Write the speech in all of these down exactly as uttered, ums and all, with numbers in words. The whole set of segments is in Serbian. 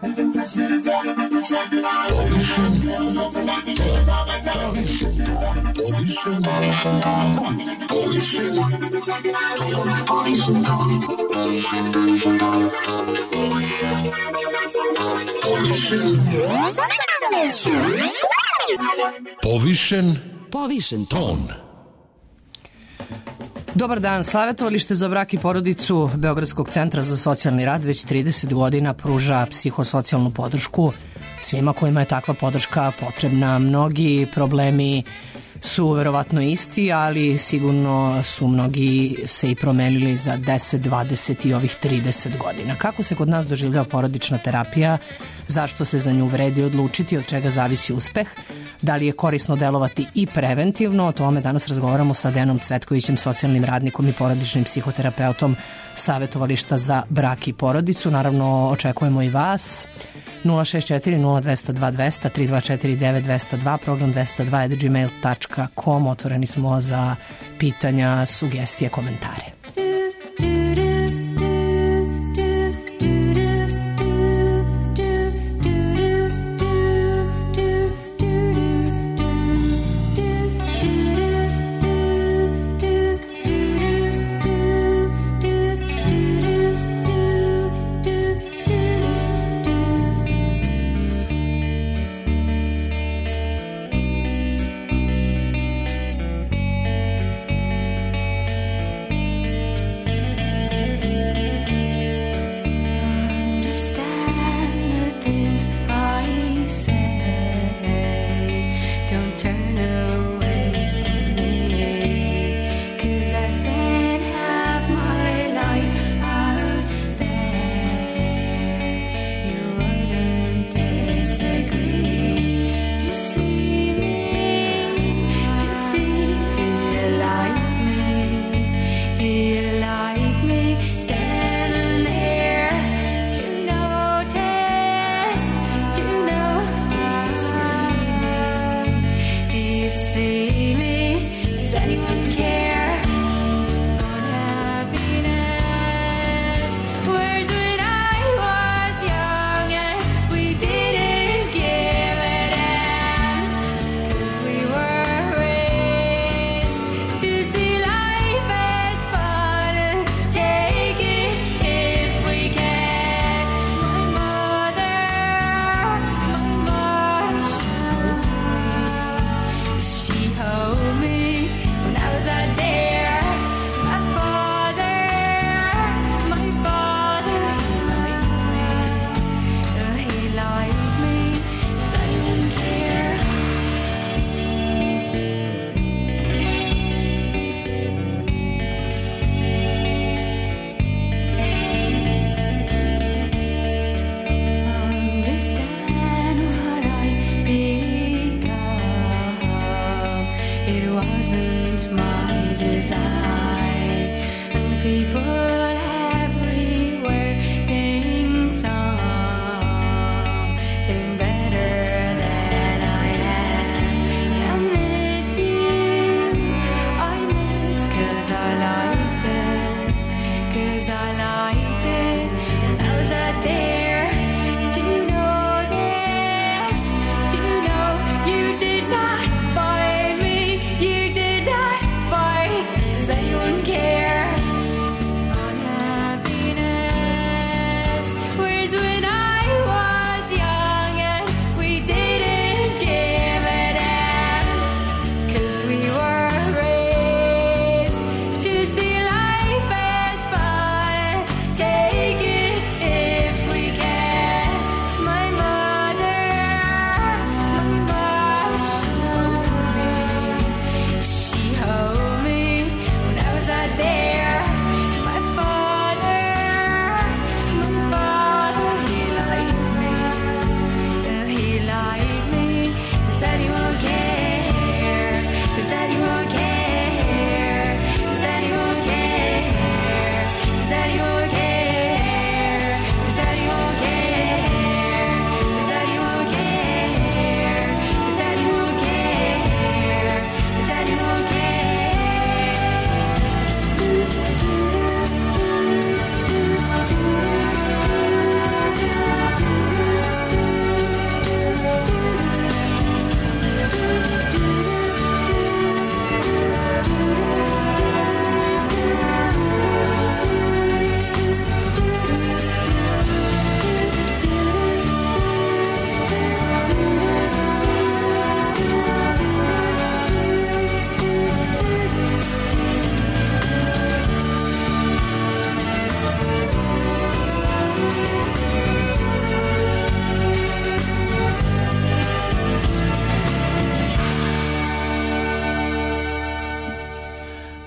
Povišen Povišen ton. Dobar dan, Savetovalište za brak i porodicu Beogradskog centra za socijalni rad već trideset godina pruža psihosocijalnu podršku svima kojima je takva podrška potrebna. Mnogi problemi su verovatno isti, ali sigurno su mnogi se i promenili za deset, dvadeset i ovih trideset godina. Kako se kod nas doživljava porodična terapija, zašto se za nju vredi odlučiti, od čega zavisi uspeh, da li je korisno delovati i preventivno, o tome danas razgovaramo sa Dejanom Cvetkovićem, socijalnim radnikom i porodičnim psihoterapeutom Savetovališta za brak i porodicu. Naravno, očekujemo i vas. nula šest četiri nula dva nula dva dva nula tri dva četiri devet dva nula dva, program dvesta dva at gmail tačka com. Otvoreni smo za pitanja, sugestije, komentare.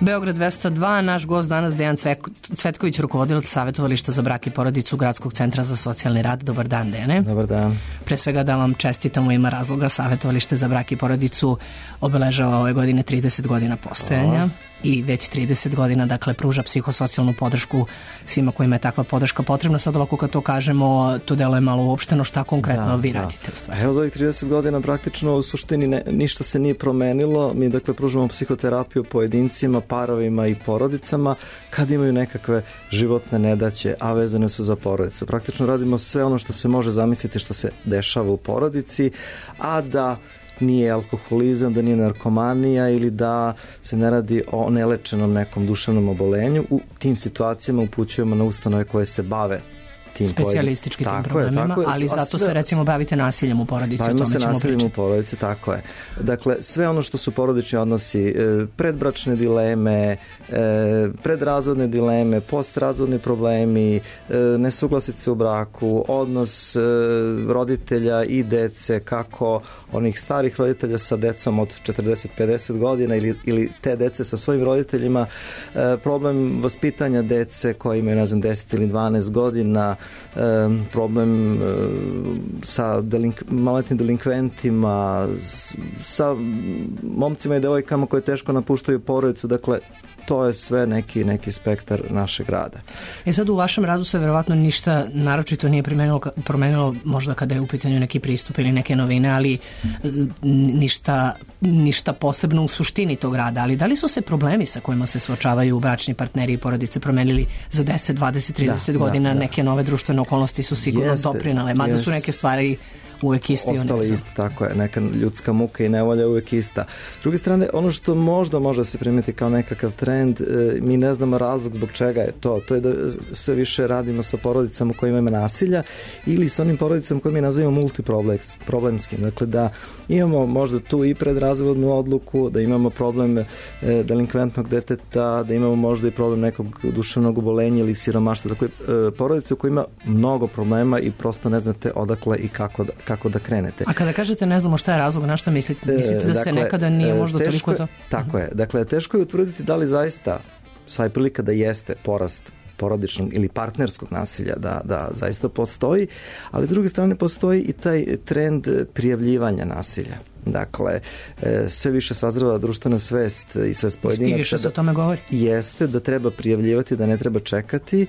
Beograd dvesta dva, naš gost danas Dejan Cvetković, rukovodilac Savjetovališta za brak i porodicu Gradskog centra za socijalni rad. Dobar dan, Dejane. Dobar dan. Pre svega da vam čestitamo, ima razloga. Savjetovalište za brak i porodicu obeležava ove godine trideset godina postojanja. Hvala. I već trideset godina, dakle, pruža psihosocijalnu podršku svima kojima je takva podrška potrebna. Sad ovako kad to kažemo, to deluje malo uopšteno, šta konkretno da, vi da. radite u stvari? Evo za ovih trideset godina praktično u suštini ne, ništa se nije promenilo. Mi dakle pružamo psihoterapiju pojedincima, parovima i porodicama kad imaju nekakve životne nedaće, a vezane su za porodicu. Praktično radimo sve ono što se može zamisliti što se dešava u porodici, a da nije alkoholizam, da nije narkomanija ili da se ne radi o nelečenom nekom duševnom obolenju. U tim situacijama upućujemo na ustanove koje se bave tim specijalistički tim problemima, je, ali zato sve, se recimo bavite nasiljem u porodici. Bavimo se nasiljem u porodici, tako je. Dakle, sve ono što su porodični odnosi, predbračne dileme, predrazvodne dileme, postrazvodni problemi, nesuglasice u braku, odnos roditelja i dece, kako onih starih roditelja sa decom od četrdeset do pedeset godina ili, ili te dece sa svojim roditeljima, problem vaspitanja dece koji imaju, ne znam, deset ili dvanaest godina, problem sa delink, maloletnim delinkventima, sa momcima i devojkama koje teško napuštaju porodicu. Dakle, to je sve neki, neki spektar našeg rada. E sad u vašem radu se verovatno ništa naročito nije promenilo, promenilo možda kada je u pitanju neki pristup ili neke novine, ali ništa, ništa posebno u suštini tog rada. Ali da li su se problemi sa kojima se suočavaju bračni partneri i porodice promenili za deset, dvadeset, trideset da, godina? Da, da. Neke nove društvene okolnosti su sigurno jeste, doprinale, mada jeste. Su neke stvari uvek isti. Ostale isto, tako je. Neka ljudska muka i nevolja uvek ista. S druge strane, ono što možda može se primeti kao nekakav trend, mi ne znamo razlog zbog čega je to. To je da sve više radimo sa porodicama u kojima ima nasilja ili sa onim porodicama koje mi nazivamo multiproblemskim. Dakle, da imamo možda tu i predrazvodnu odluku, da imamo problem e, delinkventnog deteta, da imamo možda i problem nekog duševnog obolenja ili siromaštva. Dakle, e, porodice u kojima mnogo problema i prosto ne znate odakle i kako da, kako da krenete. A kada kažete ne znamo šta je razlog, na šta mislite? Mislite da dakle, se nekada nije možda toliko to? Tako je. Dakle, teško je utvrditi da li zaista sva je prilika da jeste porast porodičnog ili partnerskog nasilja, da, da zaista postoji, ali s druge strane postoji i taj trend prijavljivanja nasilja. Dakle, sve više sazreva društvena svest i svest pojedinaca. I više se o tome govori. Jeste, da treba prijavljivati, da ne treba čekati.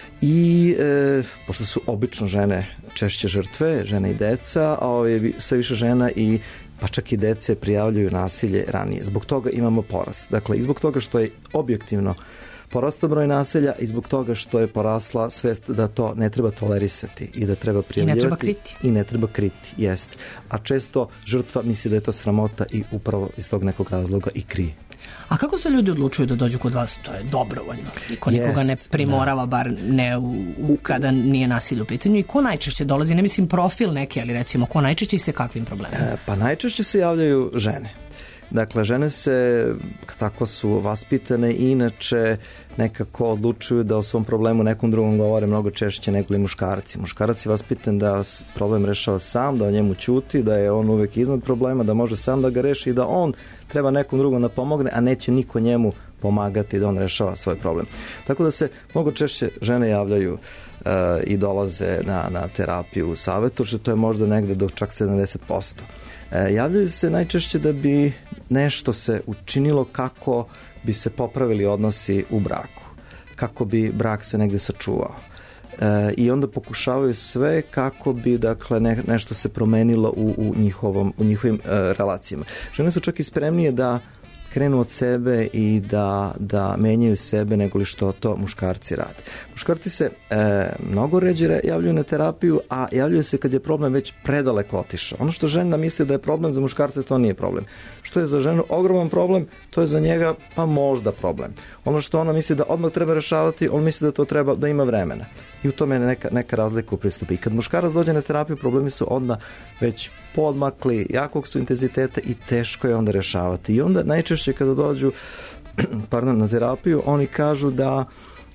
I e, pošto su obično žene češće žrtve, žene i deca, a ove, sve više žena i pa čak i dece prijavljuju nasilje ranije. Zbog toga imamo porast. Dakle, i zbog toga što je objektivno porastao broj nasilja i zbog toga što je porasla svest da to ne treba tolerisati i da treba prijavljivati. I ne treba kriti. I ne treba kriti, jest. A često žrtva misli da je to sramota i upravo iz tog nekog razloga i krije. A kako se ljudi odlučuju da dođu kod vas? To je dobrovoljno. Niko nikoga ne primorava, da. Bar ne u, u, kada nije nasilje u pitanju. I ko najčešće dolazi? Ne mislim profil neki, ali recimo ko najčešće i se kakvim problemima? E, pa najčešće se javljaju žene. Dakle, žene se, tako su vaspitane i inače nekako odlučuju da o svom problemu nekom drugom govore mnogo češće nego li muškarci. Muškarac je vaspitan da problem rešava sam, da o njemu ćuti, da je on uvek iznad problema, da može sam da ga reši i da on treba nekom drugom da pomogne, a neće niko njemu pomagati da on rešava svoj problem. Tako da se mnogo češće žene javljaju uh, i dolaze na, na terapiju u savetu, što to je možda negde do čak sedamdeset posto. E, javljaju se najčešće da bi nešto se učinilo kako bi se popravili odnosi u braku, kako bi brak se negde sačuvao. E, I onda pokušavaju sve kako bi dakle, ne, nešto se promenilo u, u, njihovom, u njihovim e, relacijama. Žene su čak i spremnije da krenu od sebe i da, da menjaju sebe nego li što to muškarci rade. Muškarci se e, mnogo ređe javljaju na terapiju, a javljaju se kad je problem već predaleko otišao. Ono što žena misli da je problem za muškarce, to nije problem. Što je za ženu ogroman problem, to je za njega pa možda problem. Ono što ona misli da odmah treba rešavati, on misli da to treba da ima vremena. I u tome je neka, neka razlika u pristupu. I kad muškarac dođe na terapiju, problemi su odmah već podmakli, jakog su intenziteta i teško je onda rešavati. I onda najčešće kada dođu pardon, na terapiju, oni kažu da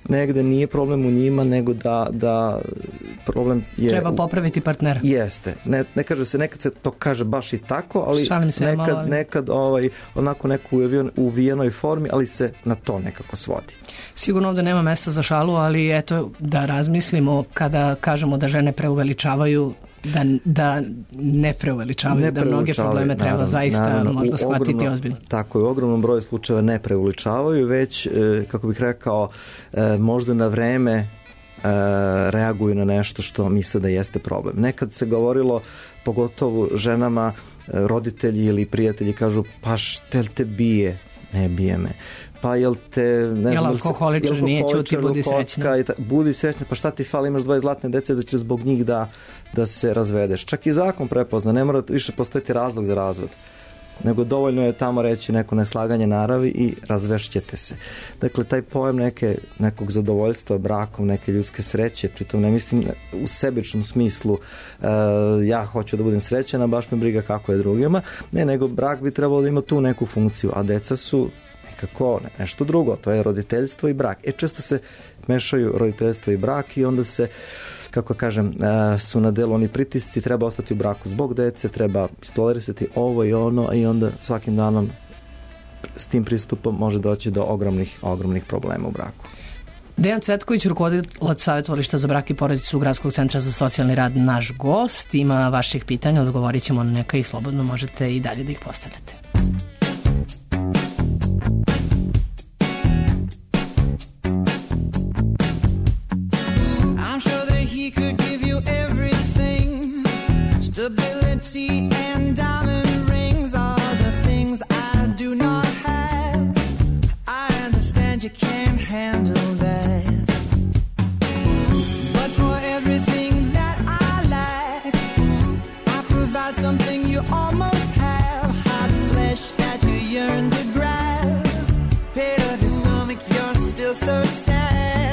negde nije problem u njima, nego da, da problem je... Treba popraviti partnera. Jeste. Ne, ne kaže se, nekad se to kaže baš i tako, ali se nekad, malo, ali... nekad ovaj, onako neku uvijenoj formi, ali se na to nekako svodi. Sigurno ovde nema mesta za šalu, ali eto da razmislimo kada kažemo da žene preuveličavaju, da, da ne preuveličavaju, ne da mnoge probleme treba naravno, zaista naravno, možda shvatiti ogromno, ozbiljno. Tako je, u ogromnom broju slučajeva ne preuveličavaju, već, kako bih rekao, možda na vreme reaguju na nešto što misle da jeste problem. Nekad se govorilo, pogotovo ženama, roditelji ili prijatelji kažu, pa štel te bije, ne bije me. Pa jel te, ne jel znam, alkoholičar jel nije čuti, budi srećna. Budi srećna, pa šta ti fali, imaš dvoje zlatne dece, da će zbog njih da, da se razvedeš. Čak i zakon prepozna, ne mora više postojiti razlog za razvod, nego dovoljno je tamo reći neko neslaganje naravi i razvešćete se. Dakle, taj pojam neke, nekog zadovoljstva brakom, neke ljudske sreće, pritom ne mislim u sebičnom smislu uh, ja hoću da budem srećan, a baš me briga kako je drugima, ne, nego brak bi trebalo da ima tu neku funkciju, a deca su nekako nešto drugo, to je roditeljstvo i brak. E, često se mešaju roditeljstvo i brak i onda se, kako kažem, su na delu oni pritisci, treba ostati u braku zbog dece, treba tolerisati ovo i ono i onda svakim danom s tim pristupom može doći do ogromnih, ogromnih problema u braku. Dejan Cvetković, rukovodilac savjetovališta za brak i porodicu Gradskog centra za socijalni rad, naš gost. Ima vaših pitanja, odgovorit ćemo na neka i slobodno možete i dalje da ih postavljate. Stability and diamond rings are the things I do not have. I understand you can't handle that, but for everything that I lack, I provide something you almost have. Hot flesh that you yearn to grab. Pit of your stomach, you're still so sad.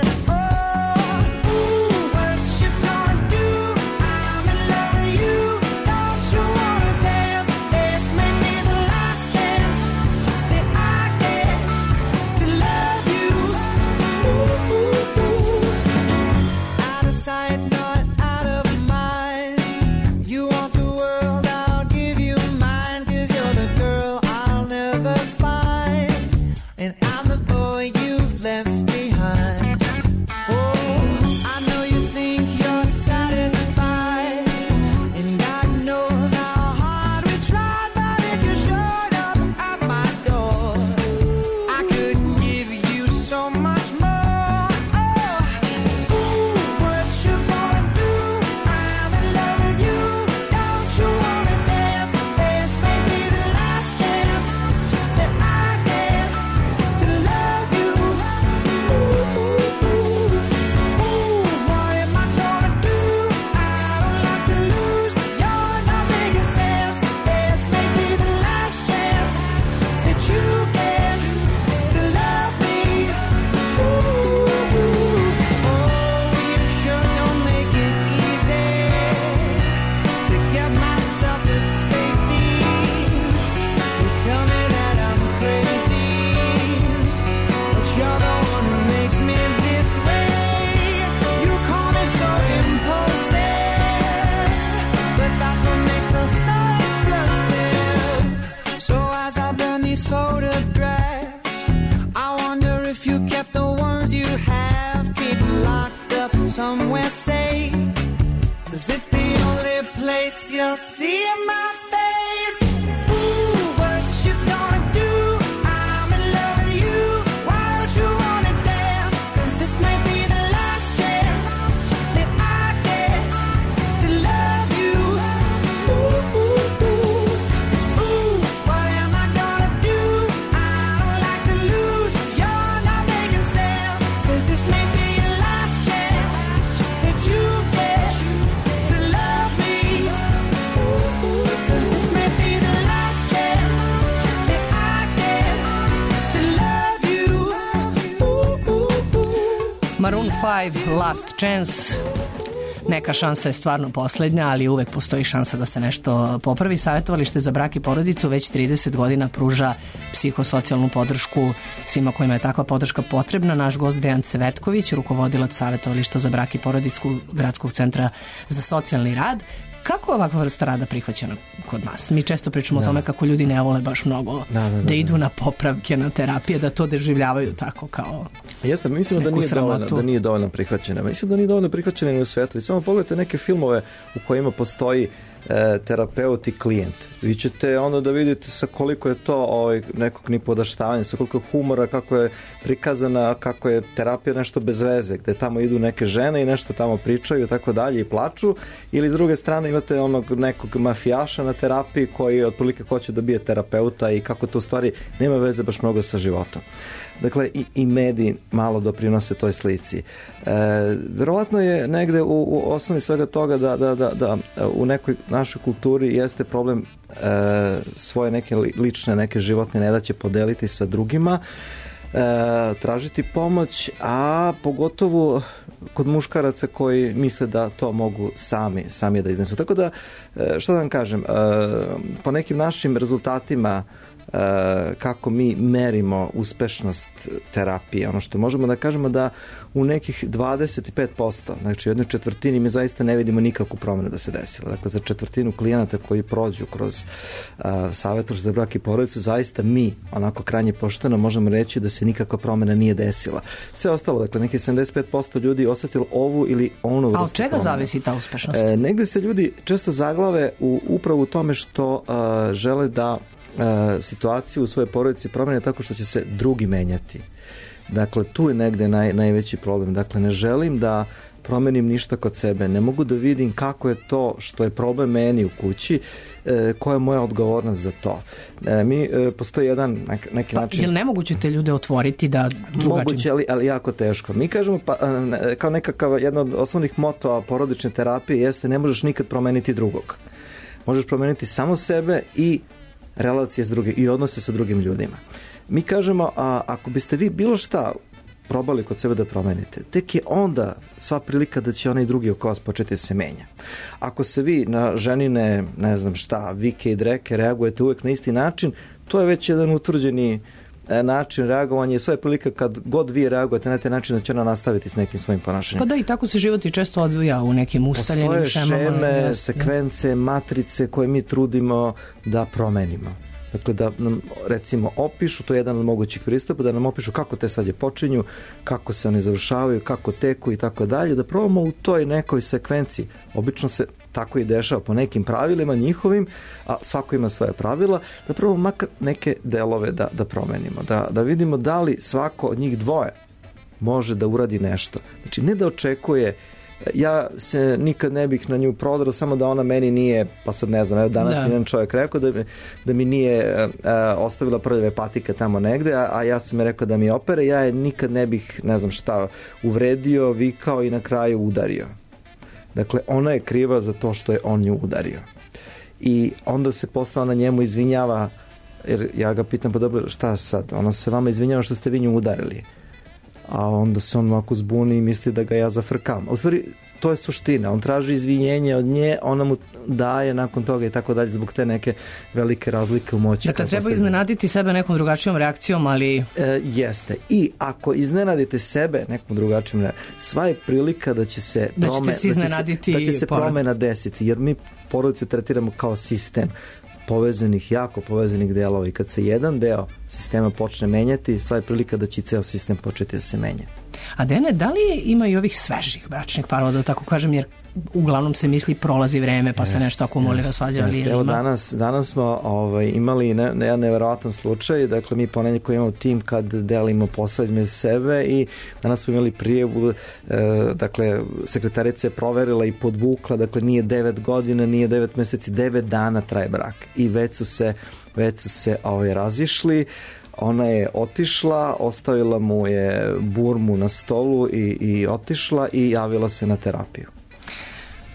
It's the only place you'll see my face. Ooh, what you gonna do? I'm in love with you. Why don't you wanna dance? 'Cause this may be the last chance that I get to love you. Ooh, ooh, ooh. Ooh, what am I gonna do? I don't like to lose. You're not making sense. 'Cause this may be the last chance that you get. Maroon five, Last Chance. neka šansa je stvarno poslednja, ali uvek postoji šansa da se nešto popravi. Savjetovalište za brak i porodicu već trideset godina pruža psihosocijalnu podršku svima kojima je takva podrška potrebna. Naš gost Dejan Cvetković, rukovodilac Savjetovališta za brak i porodicu Gradskog centra za socijalni rad. Kako je ovakva vrsta rada prihvaćena kod nas? Mi često pričamo da. o tome kako ljudi ne vole baš mnogo da, da, da, da idu na popravke, na terapije, da to doživljavaju tako kao Jeste, mislim da nije, dovoljno, da nije dovoljno prihvaćena. Mislim da nije dovoljno prihvaćena i u svetu. I samo pogledajte neke filmove u kojima postoji e, terapeut i klijent. Vi ćete onda da vidite sa koliko je to ovaj, nekog nipodaštavanja, sa koliko je humora, kako je prikazana, kako je terapija nešto bez veze, gde tamo idu neke žene i nešto tamo pričaju i tako dalje i plaču, ili s druge strane imate onog nekog mafijaša na terapiji koji otprilike hoće da bije terapeuta i kako to u stvari nema veze baš mnogo sa životom. Dakle, i, i mediji malo doprinose toj slici. E, verovatno je negde u, u osnovi svega toga da, da, da, da u nekoj našoj kulturi jeste problem e, svoje neke lične, neke životne nedaće podeliti sa drugima, e, tražiti pomoć, a pogotovo kod muškaraca koji misle da to mogu sami, sami da iznesu. Tako da, što da vam kažem, po nekim našim rezultatima kako mi merimo uspešnost terapije, ono što možemo da kažemo da u nekih dvadeset pet posto, znači u jednoj četvrtini mi zaista ne vidimo nikakvu promenu da se desila. Dakle, za četvrtinu klijenata koji prođu kroz uh, savjetovalište za brak i porodicu, zaista mi, onako krajnje pošteno, možemo reći da se nikakva promena nije desila. Sve ostalo, dakle, nekih sedamdeset pet posto ljudi osetilo ovu ili onu vrstu. A od čega promena zavisi ta uspešnost? E, negde se ljudi često zaglave u, upravo u tome što uh, žele da situaciju u svojoj porodici promene tako što će se drugi menjati. Dakle, tu je negde naj, najveći problem. Dakle, ne želim da promenim ništa kod sebe. Ne mogu da vidim kako je to što je problem meni u kući, e, koja je moja odgovornost za to. E, mi, e, postoji jedan neki pa, način... Je li nemoguće te ljude otvoriti da drugačije? Moguće, ali, ali jako teško. Mi kažemo, pa, kao nekakav jedna od osnovnih motova porodične terapije jeste ne možeš nikad promeniti drugog. Možeš promeniti samo sebe i relacije s drugim i odnose sa drugim ljudima. Mi kažemo, a ako biste vi bilo šta probali kod sebe da promenite, tek je onda sva prilika da će onaj drugi oko vas početi se menja. Ako se vi na ženine, ne znam šta, vike i dreke reagujete uvek na isti način, to je već jedan utvrđeni način reagovanja i sve je prilika kad god vi reagujete na taj način da će ona nastaviti s nekim svojim ponašanjem. Pa da, i tako se život i često odvija u nekim ustaljenim šemama. Postoje šeme, sekvence, matrice koje mi trudimo da promenimo. Dakle, da nam, recimo, opišu, to je jedan od mogućih pristupa, da nam opišu kako te svađe počinju, kako se one završavaju, kako teku i tako dalje, da probamo u toj nekoj sekvenciji. Obično se tako i dešava po nekim pravilima njihovim, a svako ima svoje pravila, da probamo makar neke delove da, da promenimo, da, da vidimo da li svako od njih dvoje može da uradi nešto. Znači, ne da očekuje, ja se nikad ne bih na nju prodrao, samo da ona meni nije, pa sad ne znam, evo danas da. mi jedan čovjek rekao da, da mi nije uh, ostavila prljave patike tamo negde, a, a ja sam je rekao da mi opere, ja je nikad ne bih, ne znam šta, uvredio, vikao i na kraju udario. Dakle, ona je kriva za to što je on nju udario. I onda se posle ona njemu izvinjava, jer ja ga pitam, pa dobro, šta sad? Ona se vama izvinjava što ste vi nju udarili. A onda se on ovako zbuni i misli da ga ja zafrkam. U stvari, to je suština. On traži izvinjenje od nje, ona mu daje nakon toga i tako dalje zbog te neke velike razlike u moći. Dakle, treba iznenaditi sebe nekom drugačijom reakcijom, ali... E, jeste. I ako iznenadite sebe nekom drugačijom reakcijom, sva je prilika da će se, da prome, se, da će se, da će se promena desiti, jer mi porodicu tretiramo kao sistem povezanih, jako povezanih delova i kad se jedan deo sistema počne menjati, sva je prilika da će ceo sistem početi da se menja. A Dene, da li ima i ovih svežih bračnih parova, da tako kažem, jer uglavnom se misli prolazi vreme pa se nešto akumulira, svađa, ali Evo ima? danas, danas smo ovaj, imali ne, ne, neverovatan slučaj, dakle mi ponedjeljkom imamo tim kad delimo posao između sebe i danas smo imali prijavu, e, dakle sekretarica je proverila i podvukla, dakle nije devet godina, nije devet meseci, devet dana traje brak i već su se, već su se ovaj, razišli. Ona je otišla, ostavila mu je burmu na stolu i, i otišla i javila se na terapiju.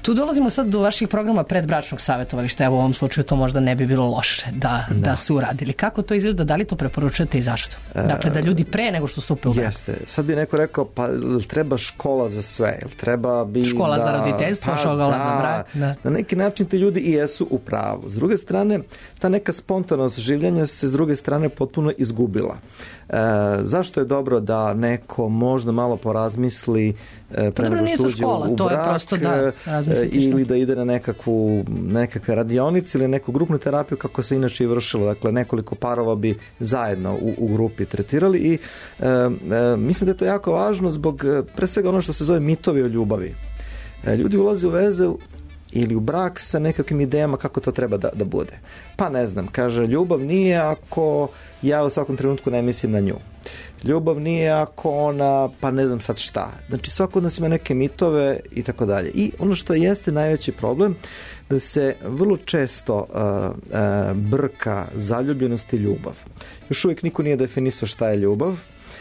Tu dolazimo sad do vaših programa predbračnog savjetovališta. Evo u ovom slučaju to možda ne bi bilo loše da, da. da su uradili. Kako to izgleda? Da li to preporučujete i zašto? Dakle, da ljudi pre nego što stupe u brak. Jeste. Sad bi neko rekao, pa treba škola za sve? Treba bi škola da, za roditeljstvo, pa, škola da, za brak. Da. Na neki način ti ljudi i jesu u pravu. S druge strane, ta neka spontanost življenja se s druge strane potpuno izgubila. E, zašto je dobro da neko možda malo porazmisli e, pre nego što uđe u to brak je prosto, da, e, ili da ide na nekakvu, nekakve radionice ili neku grupnu terapiju kako se inače i vršilo. Dakle, nekoliko parova bi zajedno u, u grupi tretirali i e, e, mislim da je to jako važno zbog pre svega ono što se zove mitovi o ljubavi. E, ljudi ulaze u veze ili u brak sa nekakvim idejama kako to treba da, da bude. Pa ne znam, kaže, ljubav nije ako ja u svakom trenutku ne mislim na nju. Ljubav nije ako ona, pa ne znam sad šta. Znači, svako od nas ima neke mitove i tako dalje. I ono što jeste najveći problem, da se vrlo često uh, uh, brka zaljubljenost i ljubav. Još uvijek niko nije definisao šta je ljubav,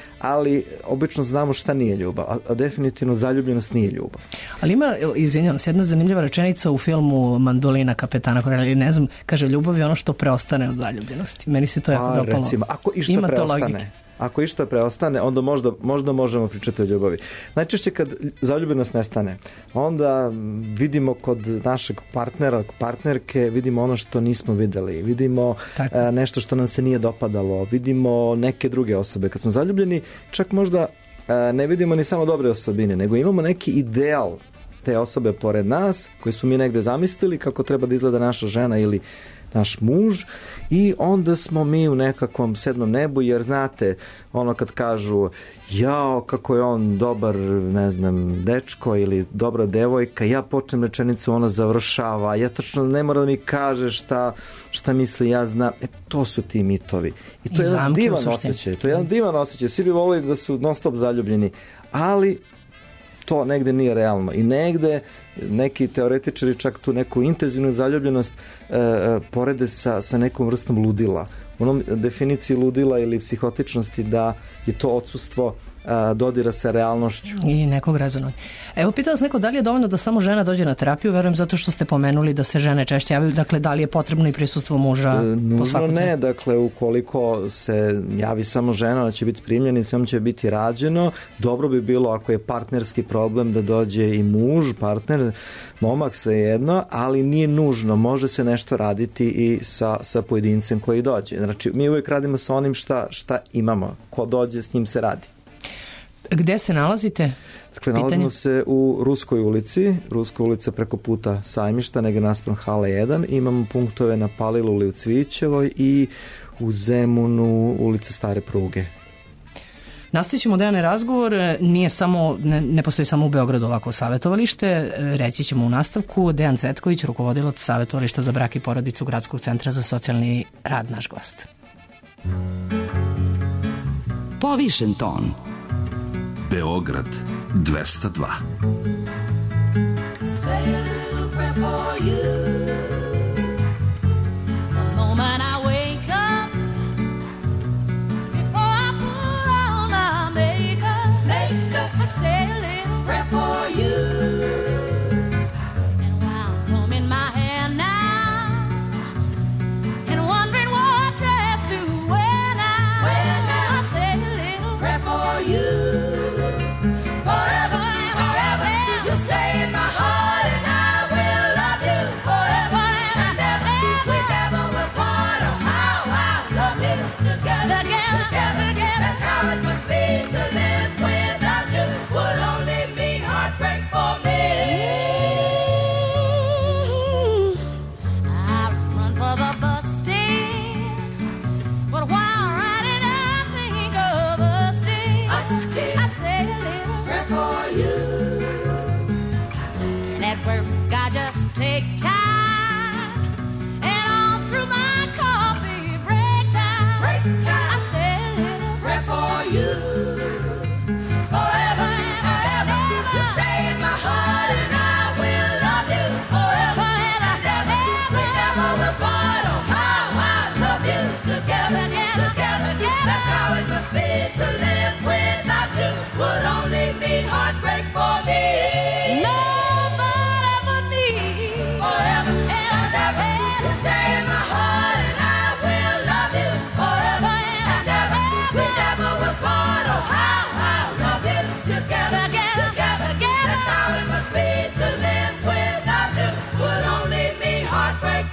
ali obično znamo šta nije ljubav, a, a definitivno zaljubljenost nije ljubav. Ali ima, izvinjavam se, jedna zanimljiva rečenica u filmu Mandolina kapetana Kornelija, ne znam, kaže, ljubav je ono što preostane od zaljubljenosti. Meni se to jako a, dopalo. Recimo, ako išta ima preostane, ako išta preostane, onda možda, možda možemo pričati o ljubavi. Najčešće kad zaljubljenost nestane, onda vidimo kod našeg partnera, partnerke, vidimo ono što nismo videli, vidimo a, nešto što nam se nije dopadalo, vidimo neke druge osobe. Kad smo zaljubljeni, čak možda a, ne vidimo ni samo dobre osobine, nego imamo neki ideal te osobe pored nas, koji smo mi negde zamislili kako treba da izgleda naša žena ili naš muž, i onda smo mi u nekakvom sedmom nebu, jer znate, ono kad kažu jao, kako je on dobar, ne znam, dečko ili dobra devojka, ja počnem rečenicu, ona završava, ja tačno ne mora da mi kaže šta, šta misli, ja znam. E, to su ti mitovi. I to I je jedan divan osjećaj. To je jedan divan osjećaj. Svi bi volili da su non stop zaljubljeni, ali to negde nije realno. I negde neki teoretičari čak tu neku intenzivnu zaljubljenost e, e, porede sa, sa nekom vrstom ludila. U onom definiciji ludila ili psihotičnosti da je to odsustvo a, dodira sa realnošću. I nekog rezonovanja. Evo, pitao vas neko da li je dovoljno da samo žena dođe na terapiju, verujem zato što ste pomenuli da se žene češće javaju, dakle da li je potrebno i prisustvo muža e, po svakom ne, temu? Dakle ukoliko se javi samo žena, ona će biti primljena i s njom će biti rađeno. Dobro bi bilo ako je partnerski problem da dođe i muž, partner, momak, svejedno, ali nije nužno, može se nešto raditi i sa, sa pojedincem koji dođe. Znači, mi uvijek radimo sa onim šta, šta imamo, ko dođe s njim se radi. Gde se nalazite? Dakle, nalazimo se u Ruskoj ulici, Ruska ulica preko puta Sajmišta, negdje naspram Hale jedan, imamo punktove na Paliluli u Cvićevoj i u Zemunu ulica Stare pruge. Nastavit ćemo dejane razgovor, nije samo, ne, ne postoji samo u Beogradu ovako savjetovalište, reći ćemo u nastavku. Dejan Cvetković, rukovodilac savjetovališta za brak i porodicu Gradskog centra za socijalni rad, naš gost. Povišen ton. Beograd dvesta dva. Say a little prayer for you. The moment I wake up, before I put on my makeup, makeup, I say a little prayer for you. And while I'm combing my hair now, and wondering what dress to wear now, wear now, I say a little prayer for you. Forever, forever, you stay in my heart, and I will love you forever.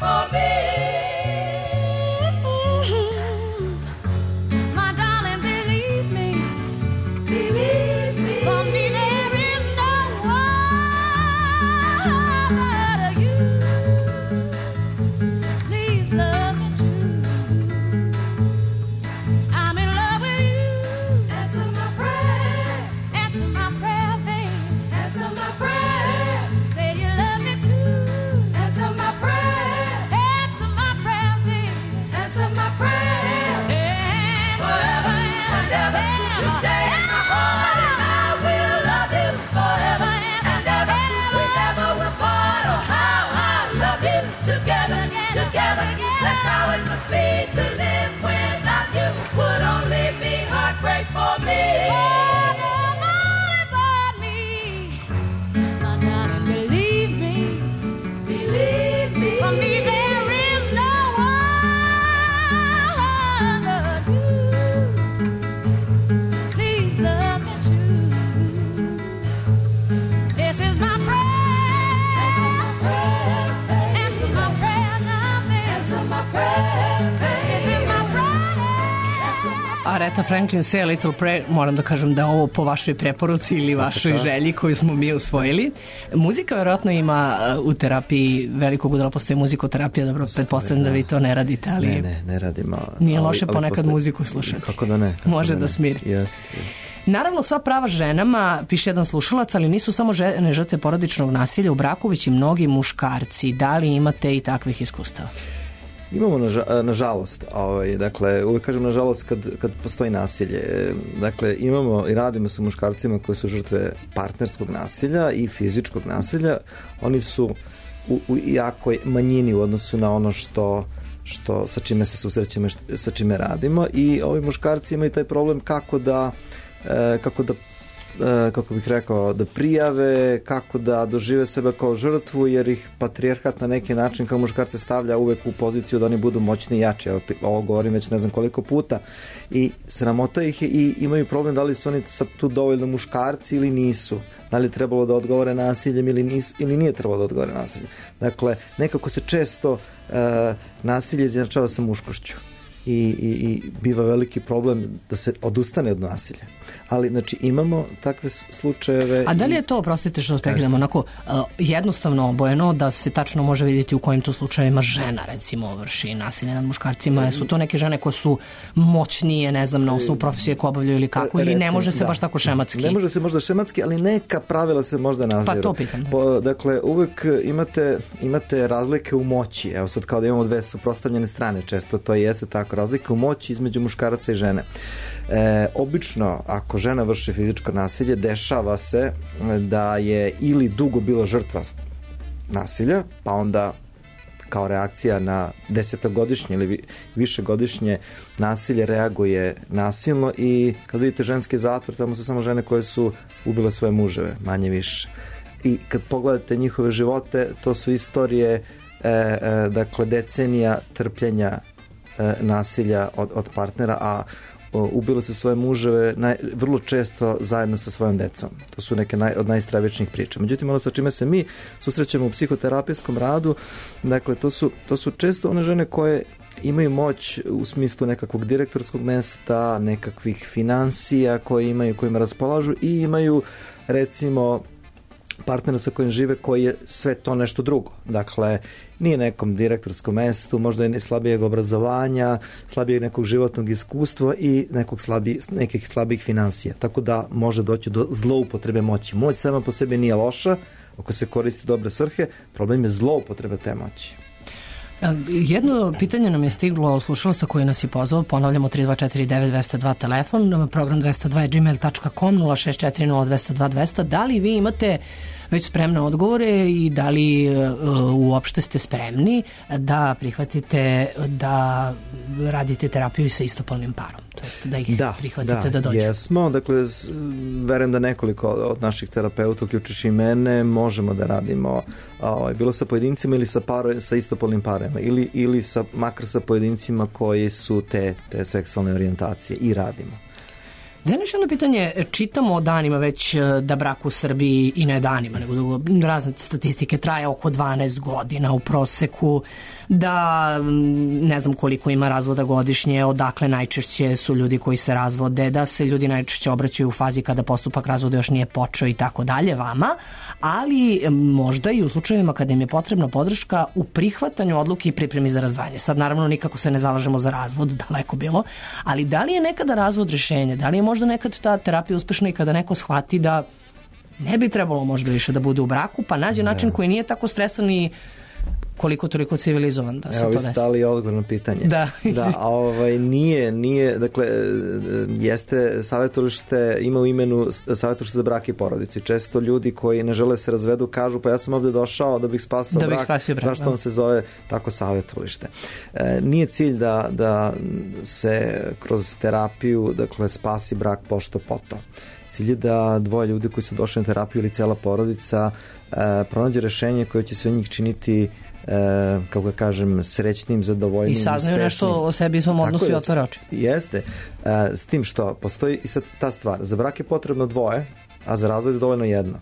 for me. My darling, believe me, believe me. For me there is no one but you. Please love me true. I'm in love with you. Answer my prayer. Answer my prayer, babe. Answer my prayer. Say you love me too. Answer my prayer. Answer my prayer, babe. Answer my prayer. And forever and ever, you stay in my heart, and I will love you forever and ever. We never will part. Oh, how I love you together, together. That's how it must be to live without you. Would only be heartbreak for me. Nobody but me. My darling, believe me, believe me. For me there is no one but you. Please love me true. This is my prayer. Answer my prayer, baby. Answer my prayer now, baby. Answer my prayer, baby. This is my prayer. Answer my Aretha Franklin, Say a Little Prayer, moram da kažem da je ovo po vašoj preporuci ili vašoj čast. želji koju smo mi usvojili. Muzika vjerojatno ima uh, u terapiji velikog udela, postoji muzikoterapija, dobro, pretpostavljam da vi to ne radite, ali Ne, ne, ne radimo. nije ali- loše ali ponekad postoji- muziku slušati. Kako da ne? Kako Može da ne. smiri. Jeste, jeste. Naravno, sva prava ženama, piše jedan slušalac, ali nisu samo žene žrtve porodičnog nasilja u braku, već i mnogi muškarci. Da li imate i takvih iskustava? Imamo naža- nažalost, ovaj, dakle, uvek kažem nažalost kad, kad postoji nasilje. Dakle, imamo i radimo sa muškarcima koji su žrtve partnerskog nasilja i fizičkog nasilja. Oni su u, u jakoj manjini u odnosu na ono što što sa čime se susrećemo, št- sa čime radimo, i ovi muškarci imaju taj problem kako da e, kako da e, kako bih rekao, da prijave, kako da dožive sebe kao žrtvu, jer ih patrijarhat na neki način kao muškarce stavlja uvek u poziciju da oni budu moćni i jači. Evo, ti- ovo govorim već ne znam koliko puta, i sramota ih je, i imaju problem da li su oni sad tu dovoljno muškarci ili nisu, da li je trebalo da odgovore nasiljem ili, nisu, ili nije trebalo da odgovore nasiljem. Dakle, nekako se često e, nasilje izjednačava sa muškošću. I, i, i biva veliki problem da se odustane od nasilja. Ali, znači, imamo takve s- slučajeve. A da li i- je to, oprostite što spekidamo, onako uh, jednostavno obojeno da se tačno može vidjeti u kojim to slučajevima žena, recimo, vrši nasilje nad muškarcima? Su to neke žene koje su moćnije, ne znam, na osnovu profesije koje obavljaju ili kako, ili ne Recimo, može se da. baš tako šematski? Ne može se možda šematski, ali neka pravila se možda naziru. Pa to pitam, da. Po, dakle, uvek imate, imate razlike u moći. Evo sad kao da imamo dve suprotstavljene strane, često to jeste tako, razlika u moći između muškaraca i žene. E, obično, ako žena vrši fizičko nasilje, dešava se da je ili dugo bila žrtva nasilja, pa onda kao reakcija na desetogodišnje ili vi- višegodišnje nasilje reaguje nasilno, i kad vidite ženski zatvor, tamo su samo žene koje su ubile svoje muževe, manje više. I kad pogledate njihove živote, to su istorije e, e, dakle decenija trpljenja e, nasilja od, od partnera, a o, ubile su svoje muževe naj, vrlo često zajedno sa svojom decom. To su neke naj, od najstravičnijih priča. Međutim, ono sa čime se mi susrećemo u psihoterapijskom radu, dakle, to su, to su često one žene koje imaju moć u smislu nekakvog direktorskog mesta, nekakvih financija koje imaju, kojima raspolažu, i imaju, recimo, partnera sa kojim žive koji je sve to nešto drugo. Dakle, nije nekom direktorskom mestu, možda je slabijeg obrazovanja, slabijeg nekog životnog iskustva i nekog slabi, nekih slabijih financija. Tako da može doći do zloupotrebe moći. Moć sama po sebi nije loša, ako se koristi dobre svrhe, problem je zloupotrebe te moći. Jedno pitanje nam je stiglo od slušalaca koji nas je pozvao, ponavljamo tri dva četiri devet dva zero dva telefon, program dvesta dva je gmail tačka com, nula šest četiri nula dva zero dva dva zero. Da li vi imate već spremne odgovore i da li uh, uopšte ste spremni da prihvatite da radite terapiju sa istopolnim parom? To jest da ih Da, prihvatite da, da, dođu? jesmo. Dakle, s- verujem da nekoliko od naših terapeuta, uključujući i mene, možemo da radimo ovaj, bilo sa pojedincima ili sa, paro, sa istopolnim parima, ili, ili sa, makar sa pojedincima koji su te, te seksualne orijentacije, i radimo. Da, još jedno pitanje, čitamo o danima već da brak u Srbiji, i ne danima, nego dugo, razne statistike, traje oko dvanaest godina u proseku, da ne znam koliko ima razvoda godišnje, odakle najčešće su ljudi koji se razvode, da se ljudi najčešće obraćaju u fazi kada postupak razvoda još nije počeo i tako dalje vama, ali možda i u slučajevima kada im je potrebna podrška u prihvatanju odluke i pripremi za razdvajanje. Sad naravno nikako se ne zalažemo za razvod, daleko bilo, ali da li je nekada razvod rešenje, da li je možda nekad ta terapija uspešna i kada neko shvati da ne bi trebalo možda više da bude u braku, pa nađe način koji nije tako stresan i koliko toliko civilizovan da se Evo, to desi. Evo, vi ste dali odgovor na pitanje. Da. Da, a ovaj, nije, nije, dakle, jeste savjetovalište, ima u imenu savjetovalište za brak i porodicu. Često ljudi koji ne žele se razvedu kažu, pa ja sam ovde došao da bih spasao da brak, bih spasio brak, zašto da. on se zove tako savjetovalište. E, nije cilj da, da se kroz terapiju, dakle, spasi brak pošto poto. Cilj je da dvoje ljudi koji su došli na terapiju ili cela porodica e, pronađe rešenje koje će sve njih činiti E, kako ga kažem, srećnim, zadovoljnim, i saznaju nešto o sebi i svom odnosu i otvara oči. Jeste. E, s tim što postoji i sad ta stvar. Za brak je potrebno dvoje, a za razvod je dovoljno jedno.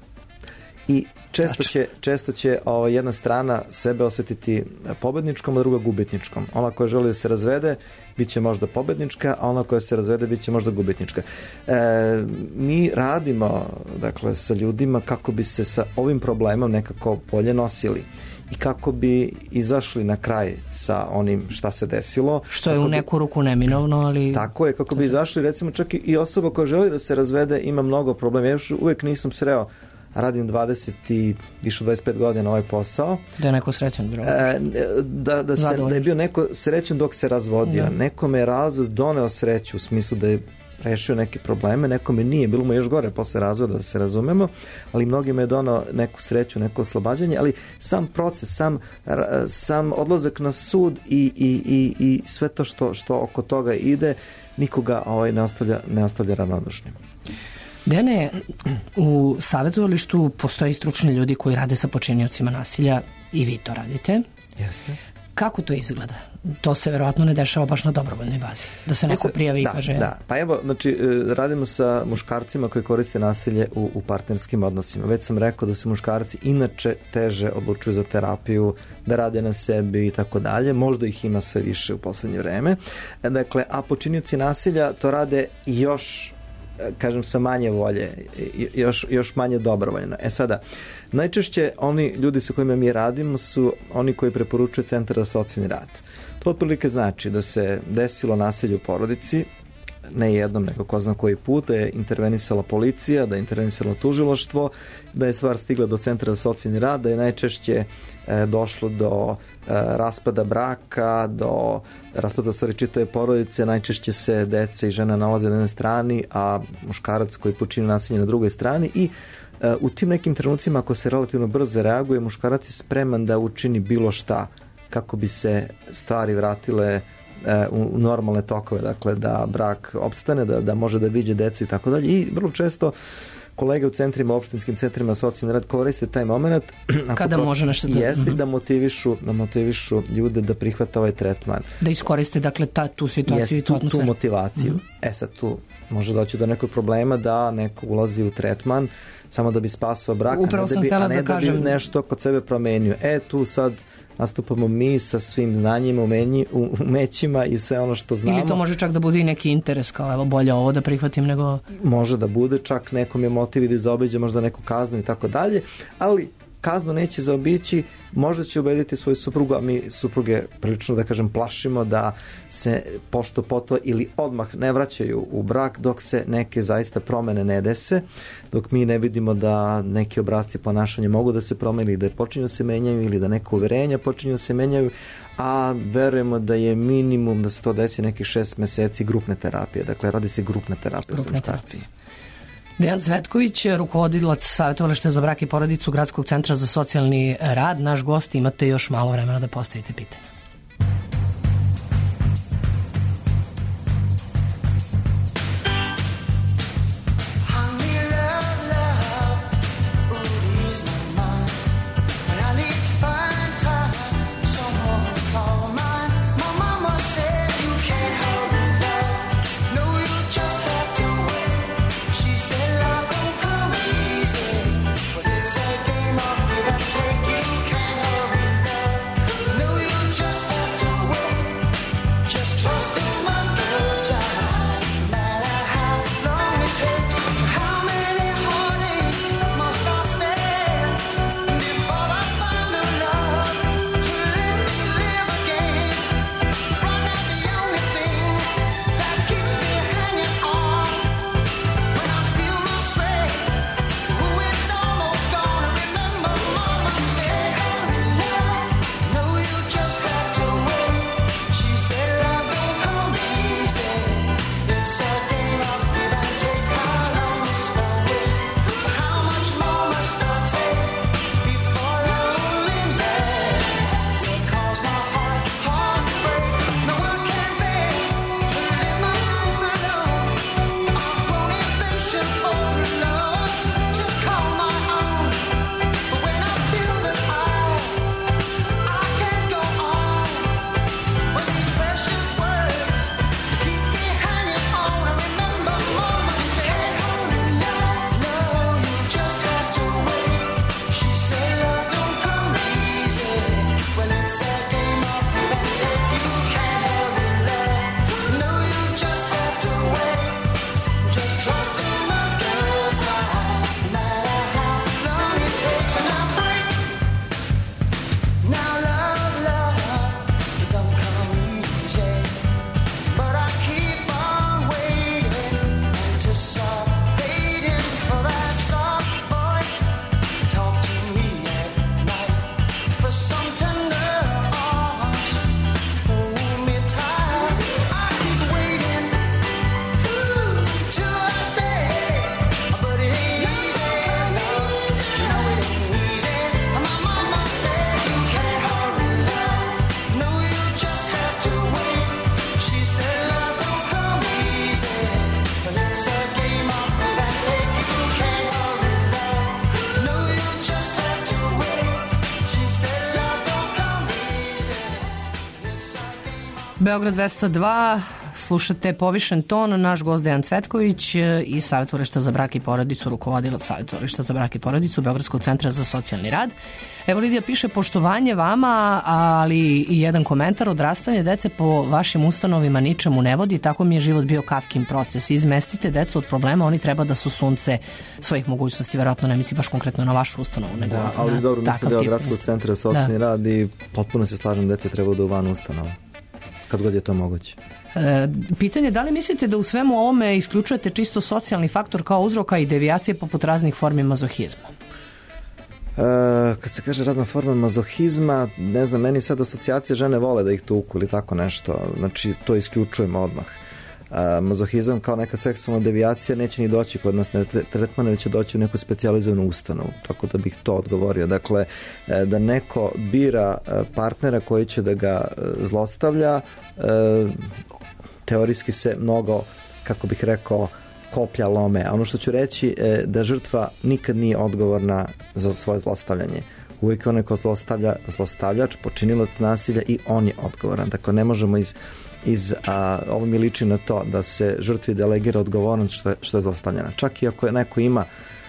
I često će, često će ovo, jedna strana sebe osetiti pobedničkom, a druga gubitničkom. Ona koja želi da se razvede bit će možda pobednička, a ona koja se razvede bit će možda gubitnička. E, mi radimo, dakle, sa ljudima kako bi se sa ovim problemom nekako bolje nosili i kako bi izašli na kraj sa onim šta se desilo. Što je u neku ruku neminovno, ali... Tako je, kako bi izašli, recimo čak i osoba koja želi da se razvede ima mnogo problema. Ja još uvek nisam sreo, radim dvadeset i više dvadeset pet godina ovaj posao. Da je neko srećan, bro. E, da, da, se, da je bio neko srećan dok se razvodio. Da. Nekome je razvod doneo sreću u smislu da je rešio neke probleme, nekome nije, bilo mu još gore posle razvoda, da se razumemo, ali mnogima je donao neku sreću, neko oslobađanje, ali sam proces, sam, sam odlazak na sud i, i, i, i sve to što, što oko toga ide, nikoga ovaj, ne ostavlja, ne ostavlja ravnodušnim. Dene, u savjetovalištu postoji stručni ljudi koji rade sa počiniocima nasilja i vi to radite. Jeste. Kako to izgleda? To se verovatno ne dešava baš na dobrovoljnoj bazi. Da se neko prijavi i da, kaže... Da, pa evo, znači, radimo sa muškarcima koji koriste nasilje u, u partnerskim odnosima. Već sam rekao da se muškarci inače teže odlučuju za terapiju, da rade na sebi i tako dalje. Možda ih ima sve više u poslednje vreme. Dakle, a počinioci nasilja to rade još, kažem, sa manje volje, još, još manje dobrovoljno. E sada, najčešće oni ljudi sa kojima mi radimo su oni koji preporučuju Centar za socijalni rad. To otprilike znači da se desilo nasilje u porodici, ne jednom, nego ko zna koji put, da je intervenisala policija, da je intervenisalo tužilaštvo, da je stvar stigla do Centra za socijalni rad, da je najčešće e, došlo do e, raspada braka, do raspada stvari čitave porodice, najčešće se deca i žena nalaze na jednoj strani, a muškarac koji počini nasilje na drugoj strani i e, u tim nekim trenucima, ako se relativno brzo reaguje, muškarac je spreman da učini bilo šta kako bi se stvari vratile u normalne tokove, dakle da brak opstane, da, da može da viđe decu i tako dalje. I vrlo često kolege u centrima, opštinskim centrima socijalni rad koriste taj moment kada pro... može nešto da... Jeste da motivišu, da motivišu ljude da prihvata ovaj tretman. Da iskoriste, dakle, ta, tu situaciju Jeste, i tu atmosferu. Tu motivaciju. Mm-hmm. E sad tu može doći do nekog problema da neko ulazi u tretman samo da bi spasao brak, upravo a ne, da bi, a ne da, da kažem... bi nešto kod sebe promenio. E tu sad nastupamo mi sa svim znanjima, umenji, umećima i sve ono što znamo. Ili to može čak da bude i neki interes, kao evo bolje ovo da prihvatim nego... Može da bude, čak nekom je motiv da zaobiđe možda neku kaznu i tako dalje, ali kaznu neće zaobići, možda će ubediti svoju suprugu, a mi supruge prilično, da kažem, plašimo da se pošto poto ili odmah ne vraćaju u brak dok se neke zaista promene ne dese, dok mi ne vidimo da neki obrasci ponašanja mogu da se promeni, da počinju da se menjaju ili da neka uverenja počinju da se menjaju, a verujemo da je minimum da se to desi nekih šest meseci grupne terapije. Dakle, radi se grupna terapija sa muškarcima. Dejan Cvetković, rukovodilac savjetovališta za brak i porodicu Gradskog centra za socijalni rad. Naš gost, imate još malo vremena da postavite pitanje. Just have to wait. Beograd dvesta dva, slušate Povišen ton, naš gost Dejan Cvetković i savjetovališta za brak i porodicu, rukovodilac savjetovališta za brak i porodicu Beogradskog centra za socijalni rad. Evo, Lidija piše poštovanje vama, ali i jedan komentar: odrastanje dece po vašim ustanovima ničemu ne vodi, tako mi je život bio Kafkin proces. Izmestite decu od problema, oni treba da su sunce svojih mogućnosti, verovatno ne misli baš konkretno na vašu ustanovu, nego da, ali na dobro, takav deo tip. Gradskog centra za socijalni Da. rad i potpuno se slažem, deca treba da u van ustanova. Kad god je to moguće. E, pitanje je da li mislite da u svemu ovome isključujete čisto socijalni faktor kao uzroka i devijacije poput raznih formi mazohizma? E, kad se kaže razna forma mazohizma, ne znam, meni sad asocijacije žene vole da ih tuku ili tako nešto, znači to isključujemo odmah. E, mazohizam kao neka seksualna devijacija neće ni doći kod nas na tretmane, već će doći u neku specijalizovanu ustanovu, tako da bih to odgovorio. Dakle, e, da neko bira partnera koji će da ga zlostavlja, e, teorijski se mnogo, kako bih rekao, koplja lome. A ono što ću reći je da žrtva nikad nije odgovorna za svoje zlostavljanje. Uvijek onaj ko zlostavlja, zlostavljač, počinilac nasilja i on je odgovoran. Dakle, ne možemo iz, iz a, ovo mi liči na to da se žrtvi delegira odgovornost što je, što je zlostavljena. Čak i ako je neko ima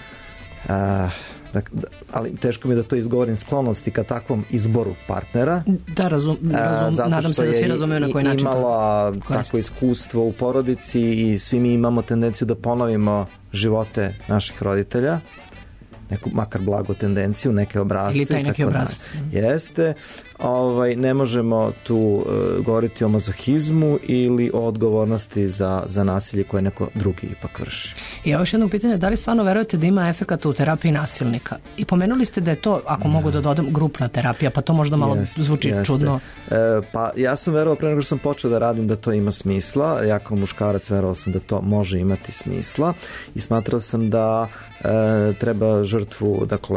a, da, da, ali teško mi da to izgovorim, sklonosti ka takvom izboru partnera. Da, razum, razum, Zato nadam se da svi razumeju na koji način to imala koristiti. takvo iskustvo u porodici i svi mi imamo tendenciju da ponovimo živote naših roditelja, neku makar blagu tendenciju, neke obrazce. Ili taj neki obrazac. Jeste. Ovaj, ne možemo tu uh, govoriti o mazohizmu ili o odgovornosti za, za nasilje koje neko drugi ipak vrši. I evo još jedno pitanje, da li stvarno verujete da ima efekata u terapiji nasilnika? I pomenuli ste da je to, ako mogu da dodam, grupna terapija, pa to možda malo Jeste, zvuči jeste. čudno. E, pa ja sam verovao pre nego što sam počeo da radim da to ima smisla. Ja kao muškarac verovao sam da to može imati smisla i smatrao sam da e, treba žrtvu, dakle,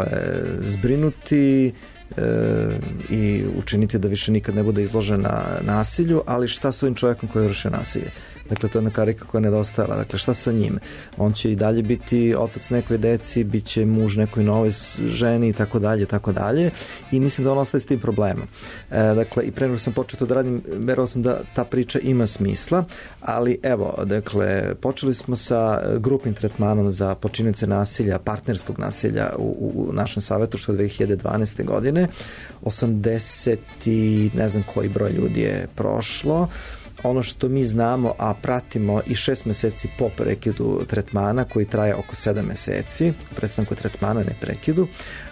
zbrinuti e, i učiniti da više nikad ne bude izložena nasilju, ali šta sa ovim čovjekom koji vrši nasilje? Dakle, to je jedna karika koja je nedostajala. Dakle, šta sa njim? On će i dalje biti otac nekoj deci, bit će muž nekoj novoj ženi i tako dalje, i tako dalje. I mislim da on ostaje s tim problemom. E, dakle, i pre nego sam počeo to da radim, verovao sam da ta priča ima smisla, ali evo, dakle, počeli smo sa grupnim tretmanom za počinioce nasilja, partnerskog nasilja u, u našem savjetu, što je dve hiljade dvanaeste. godine. osamdeset i ne znam koji broj ljudi je prošlo. Ono što mi znamo, a pratimo i šest meseci po prekidu tretmana, koji traje oko sedam meseci, prestanku tretmana, ne prekidu,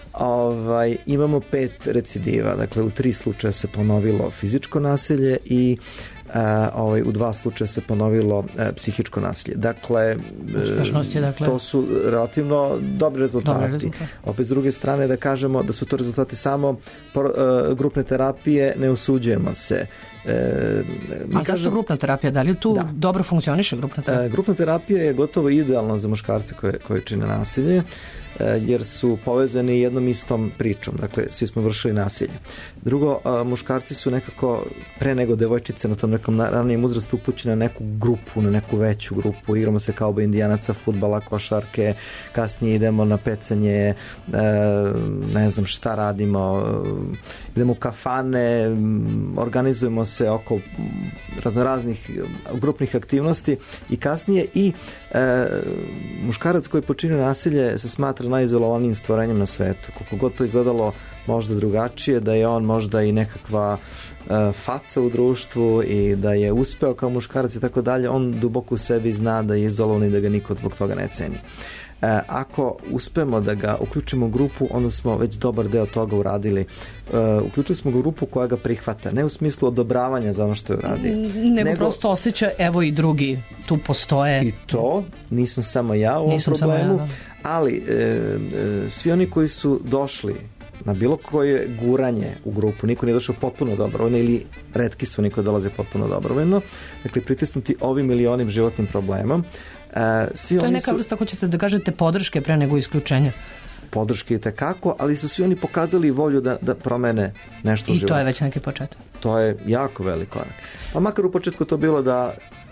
ovaj, imamo pet recidiva. Dakle, u tri slučaja se ponovilo fizičko nasilje i a, ovaj, u dva slučaja se ponovilo a, psihičko nasilje. Dakle, Uspešnost je, dakle, to su relativno dobri rezultati. Dobre rezultati. Opet s druge strane da kažemo da su to rezultati samo por, uh, grupne terapije, ne osuđujemo se. E, A zašto grupna terapija? Da li tu Da. dobro funkcioniše grupna terapija? E, grupna terapija je gotovo idealna za muškarce koje, koje čine nasilje, e, jer su povezani jednom istom pričom. Dakle, svi smo vršili nasilje. Drugo, a, muškarci su nekako pre nego devojčice na tom nekom ranijem uzrastu upućeni na neku grupu, na neku veću grupu. Igramo se kao indijanaca, fudbala, košarke, kasnije idemo na pecanje, e, ne znam šta radimo, idemo u kafane, organizujemo se oko raznoraznih grupnih aktivnosti i kasnije i e, muškarac koji počini nasilje se smatra najizolovanijim stvorenjem na svetu. Koliko god to izgledalo možda drugačije, da je on možda i nekakva e, faca u društvu i da je uspeo kao muškarac i tako dalje, on duboko u sebi zna da je izolovan i da ga niko zbog toga ne ceni. E, ako uspemo da ga uključimo u grupu, onda smo već dobar deo toga uradili. E, uključili smo grupu koja ga prihvata, ne u smislu odobravanja za ono što je uradi. Nego, nego prosto osjeća, evo i drugi tu postoje. I to, nisam samo ja u ovom Nisam samo problemu, ja, da. ali e, e, svi oni koji su došli na bilo koje guranje u grupu, niko nije došao potpuno dobrovoljno ili retki su niko dolaze potpuno dobrovoljno, dakle pritisnuti ovim ili onim životnim problemom. E, svi To je oni neka su vrsta, ako ćete da kažete, podrške pre nego isključenja. podrške i tekako, ali su svi oni pokazali volju da, da promene nešto u I životu. to je već neki početak. To je jako velik korak. Pa makar u početku to bilo da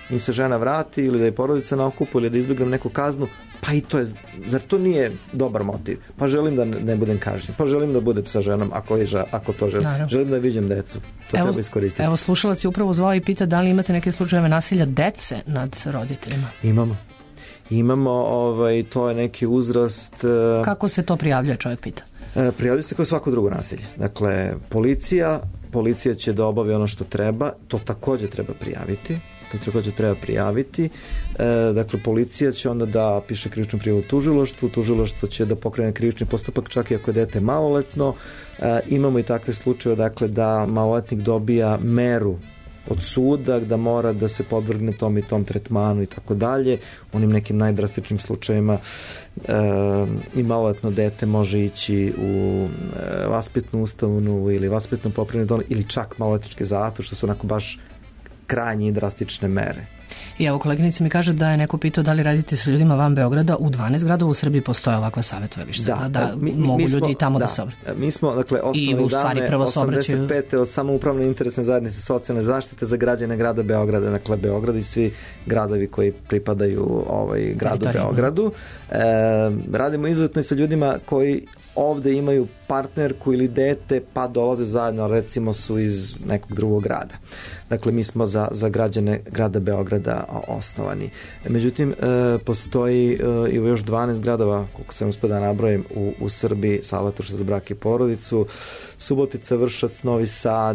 mi se žena vrati ili da je porodica na okupu ili da izbjegnem neku kaznu, pa i to je, zar to nije dobar motiv? Pa želim da ne budem kažnjen, pa želim da budem sa ženom ako, je, ako to želim. Naravno. Želim da viđem decu. To evo, treba iskoristiti. Evo, slušalac je upravo zvao i pita da li imate neke slučajeve nasilja dece nad roditeljima? Imamo. Imamo, ovaj, to je neki uzrast... Kako se to prijavljuje, čovjek pita? Prijavljuje se kao svako drugo nasilje. Dakle, policija, policija će da obavi ono što treba, to takođe treba prijaviti. To takođe treba prijaviti. E, dakle, policija će onda da piše krivičnu prijavu u tužilaštvu, tužilaštvo će da pokrene krivični postupak čak i ako je dete maloletno. E, imamo i takve slučaje, dakle, da maloletnik dobija meru od suda, da mora da se podvrgne tom i tom tretmanu i tako dalje. U onim nekim najdrastičnim slučajevima e, i maloletno dete može ići u e, vaspitnu ustanovu ili vaspitnu popravnu dom ili čak maloletnički zatvor, što su onako baš krajnje i drastične mere. I evo, koleginica mi kaže da je neko pitao da li radite sa ljudima van Beograda. U dvanaest gradova u Srbiji postoje ovakva savjetovališta, da, da, da mi, mogu mi smo, ljudi i tamo da, da se obrate. Mi smo, dakle, osnovne dane osamdeset pete od samoupravne interesne zajednice socijalne zaštite za građane grada Beograda, dakle Beograd i svi gradovi koji pripadaju ovaj, gradu Beogradu. E, radimo izuzetno i sa ljudima koji ovde imaju partnerku ili dete pa dolaze zajedno, recimo su iz nekog drugog grada. Dakle, mi smo za, za građane grada Beograda osnovani. Međutim, e, postoji e, i u još dvanaest gradova, koliko sam uspio da nabrojim, u, u Srbiji, savjetovalište za brak i porodicu, Subotica, Vršac, Novi Sad,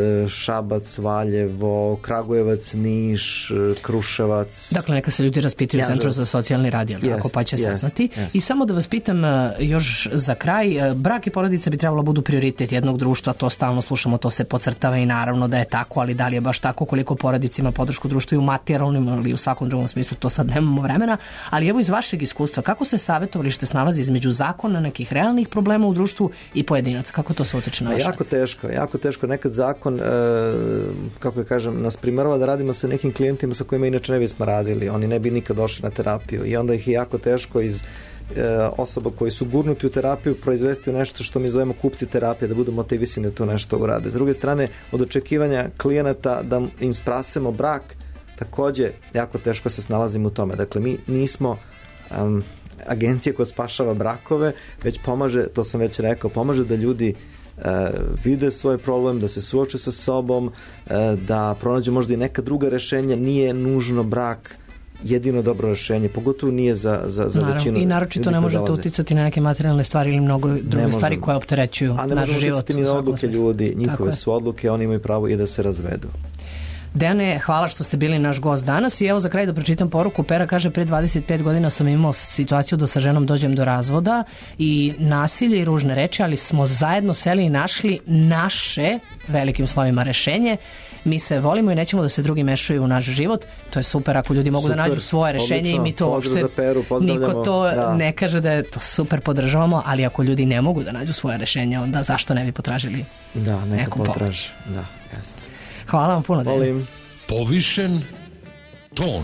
Šabac, Valjevo, Kragujevac, Niš, Kruševac. Dakle, neka se ljudi raspitaju u Centru za socijalni rad, jel tako, pa će yes, saznati. Yes. I samo da vas pitam još za kraj, brak i porodica bi trebalo budu prioritet jednog društva, to stalno slušamo, to se podcrtava i naravno da je tako, ali da li je baš tako, koliko porodica ima podršku društva i u materijalnom ili u svakom drugom smislu, to sad nemamo vremena, ali evo iz vašeg iskustva, kako se savjetovalište snalazi između zakona, nekih realnih problema u društvu i pojedinaca, kako to se utiče na vaše? Jako teško, jako teško, nekad zakon, e, kako je kažem, nas primarava da radimo sa nekim klijentima sa kojima inače ne bismo radili, oni ne bi nikad došli na terapiju i onda ih je jako teško iz osoba koji su gurnuti u terapiju proizvesti nešto što mi zovemo kupci terapije, da budu motivisani da to nešto urade. S druge strane, od očekivanja klijenata da im sprasemo brak, takođe jako teško se snalazimo u tome. Dakle, mi nismo um, agencija koja spašava brakove, već pomaže, to sam već rekao, pomaže da ljudi uh, vide svoj problem, da se suoče sa sobom, uh, da pronađu možda i neka druga rešenja, nije nužno brak jedino dobro rešenje, pogotovo nije za, za, za većinu. I naročito ne možete uticati na neke materijalne stvari ili mnogo druge stvari koje opterećuju naš život. A ne možemo uticati ni na odluke ljudi, njihove su odluke, oni imaju pravo i da se razvedu. Dejane, hvala što ste bili naš gost danas i evo za kraj da pročitam poruku. Pera kaže, pre dvadeset pet godina sam imao situaciju da sa ženom dođem do razvoda i nasilje i ružne reči, ali smo zajedno seli i našli naše, velikim slovima, rešenje. Mi se volimo i nećemo da se drugi mešaju u naš život. To je super ako ljudi mogu super, da nađu svoje rešenje odlično, i mi to uopšte niko to da. ne kaže da je to super, podržavamo, ali ako ljudi ne mogu da nađu svoje rešenje, onda zašto ne bi potražili da, neku potraži. Da, jasno. Hvala vam puno. Volim. Povišen ton.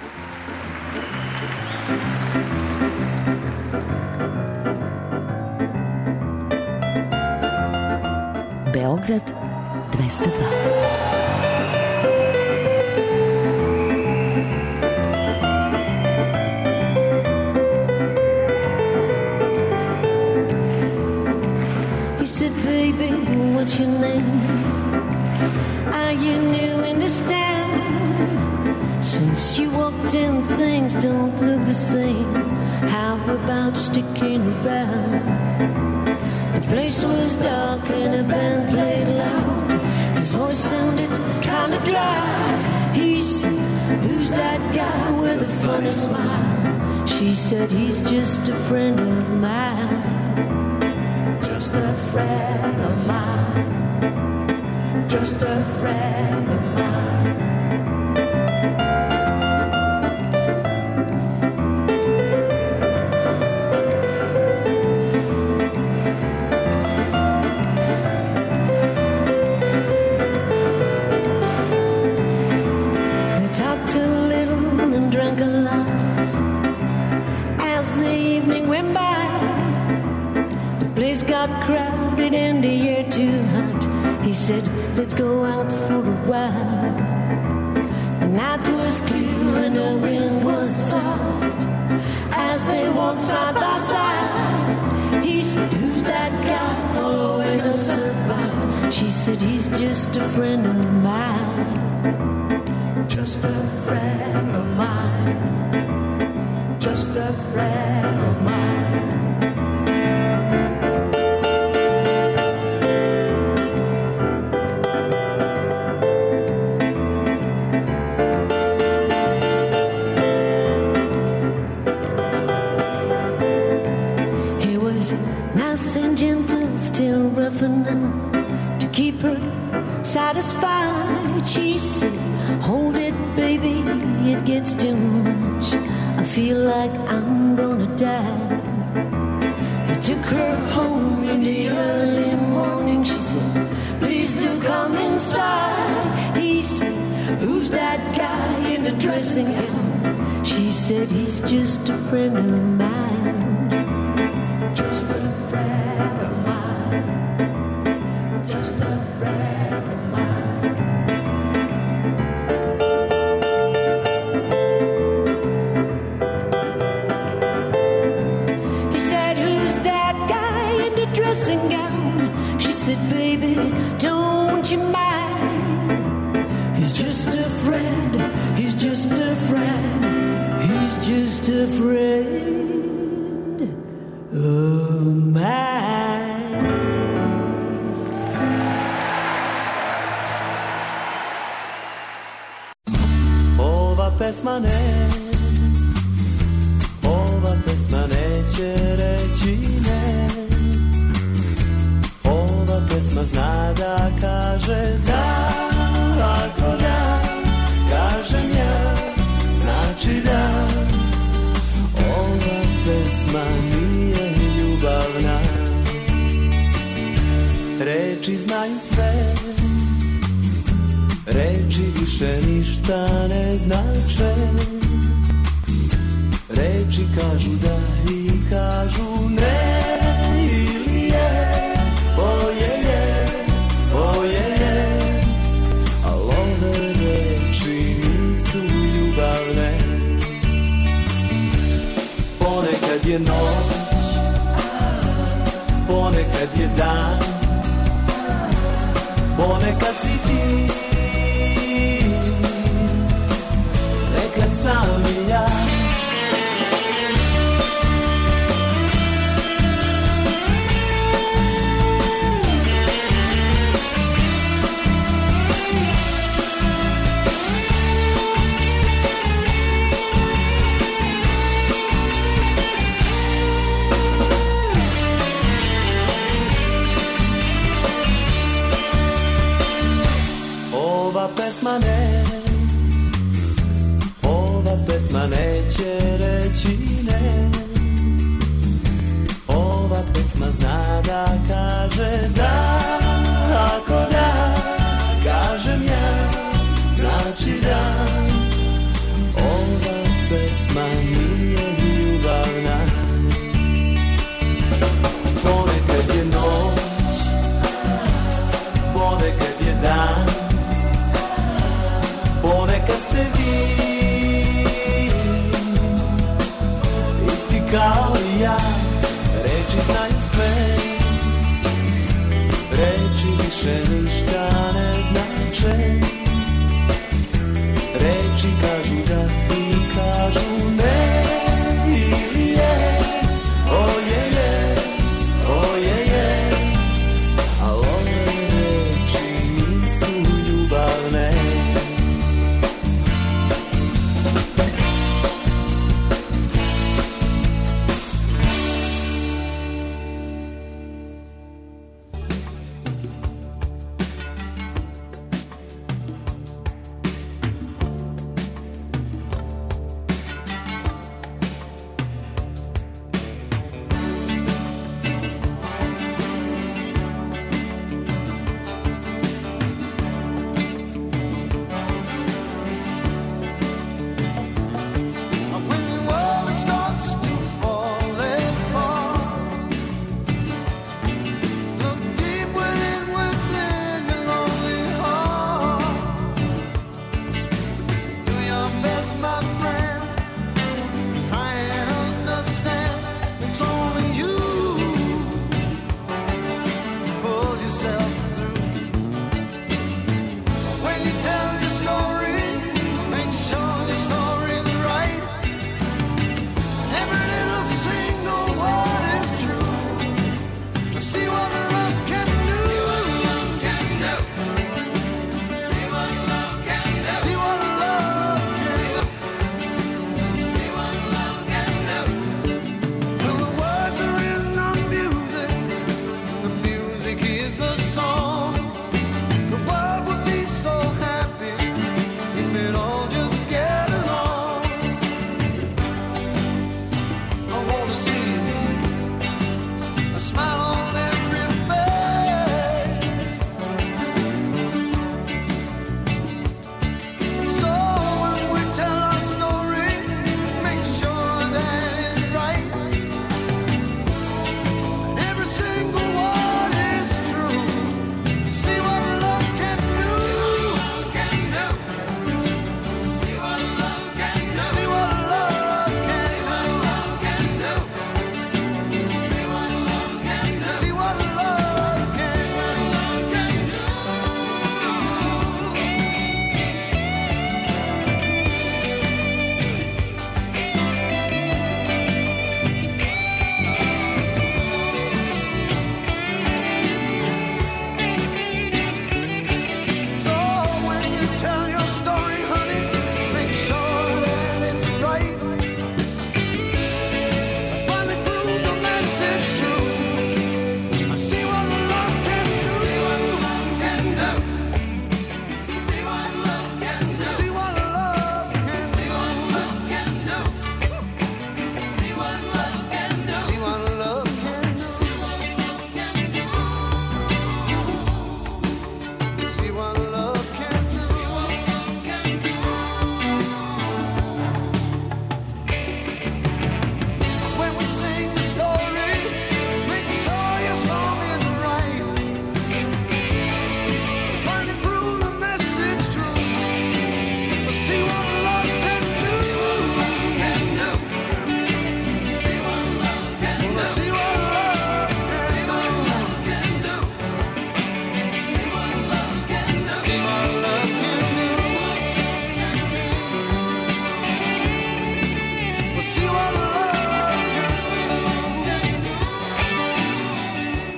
Beograd dvesta dva. He said, baby, what's your name? Are you new in this town? Since you walked in, things don't look the same. How about sticking around? The place was dark and a band played loud. His voice sounded kinda dry. He said, who's that guy with a funny smile? She said, he's just a friend of mine. Just a friend of mine. Just a friend of mine. They talked a little and drank a lot as the evening went by. The place got crowded and the air too hot. He said, let's go out for a while. The night was clear and the wind was soft. As they walked side by side, he said, who's that guy following us about? She said, he's just a friend of mine. Just a friend of mine. Just a friend of mine. He was nice and gentle, still rough enough to keep her satisfied. She said, hold it, baby, it gets too much. I feel like I'm gonna die. He took her home in the early morning. She said, please do come inside. He said, who's that guy in the dressing gown? She said, he's just a friend of mine. Just a friend of mine. Just a friend of mine. He said, who's that guy in the dressing gown? She said, baby, don't you mind. He's just a friend, he's just a friend, he's just a friend of mine. Ova pesma ne, ova pesma neće reći ne. Ova pesma zna da kaže da, ako da, kažem ja, znači da. Ova pesma nije ljubavna, reči znaju sve, reči više ništa ne znače. Reči kažu da i kažu ne, ili je, oje je, oje je. Al ove reči nisu ljubavne. Ponekad je noć, ponekad je dan, ponekad si ti, nekad sam i ja. Ova pesma ne, ova pesma neće reći ne. Ova pesma zna da kaže da, ako da, kažem ja, znači da. Ova pesma nije ljubavna. Ponekad je noć, ponekad je dan, ponekad ste vi, isti kao i ja. Reči znaju sve, reči više ništa ne znače. Reči kažu da i kažu ne, ili je, oje je, oje je. Al ove reči nisu ljubavne.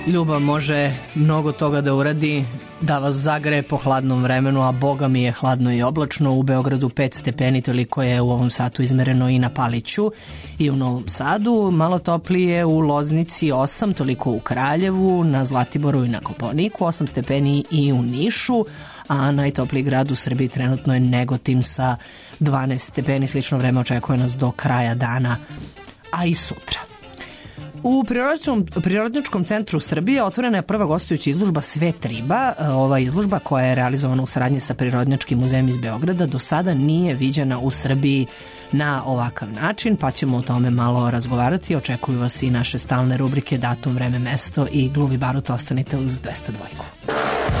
Ljubav može mnogo toga da uradi, da vas zagreje po hladnom vremenu, a boga mi je hladno i oblačno. U Beogradu pet stepeni, toliko je u ovom satu izmereno i na Paliću i u Novom Sadu. Malo toplije u Loznici osam, toliko u Kraljevu, na Zlatiboru i na Kopaoniku, osam stepeni i u Nišu, a najtopliji grad u Srbiji trenutno je Negotin sa dvanaest stepeni. Slično vreme očekuje nas do kraja dana, a i sutra. U Prirodnjačkom centru Srbije otvorena je prva gostujuća izložba Svet riba. Ova izložba, koja je realizovana u saradnji sa Prirodnjačkim muzejem iz Beograda, do sada nije viđena u Srbiji na ovakav način, pa ćemo o tome malo razgovarati. Očekuju vas i naše stalne rubrike Datum, vreme, mesto i Gluvi barut. Ostanite uz dvesta dva.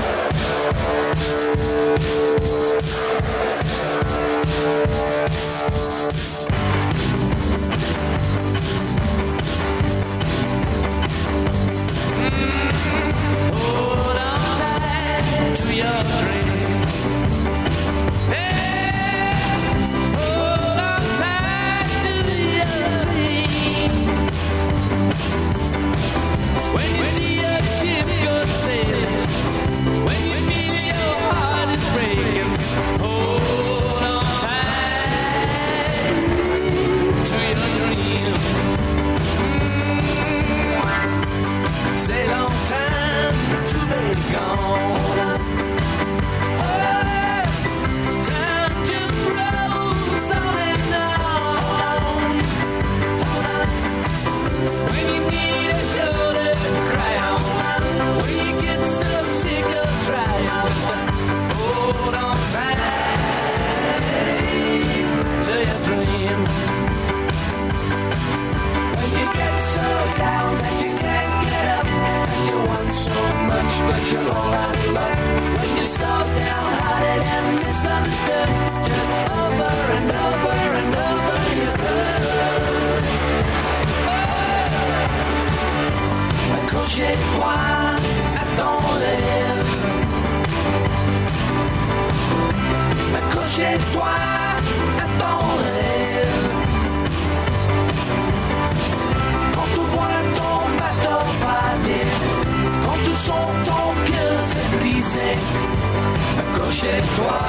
Accroche-toi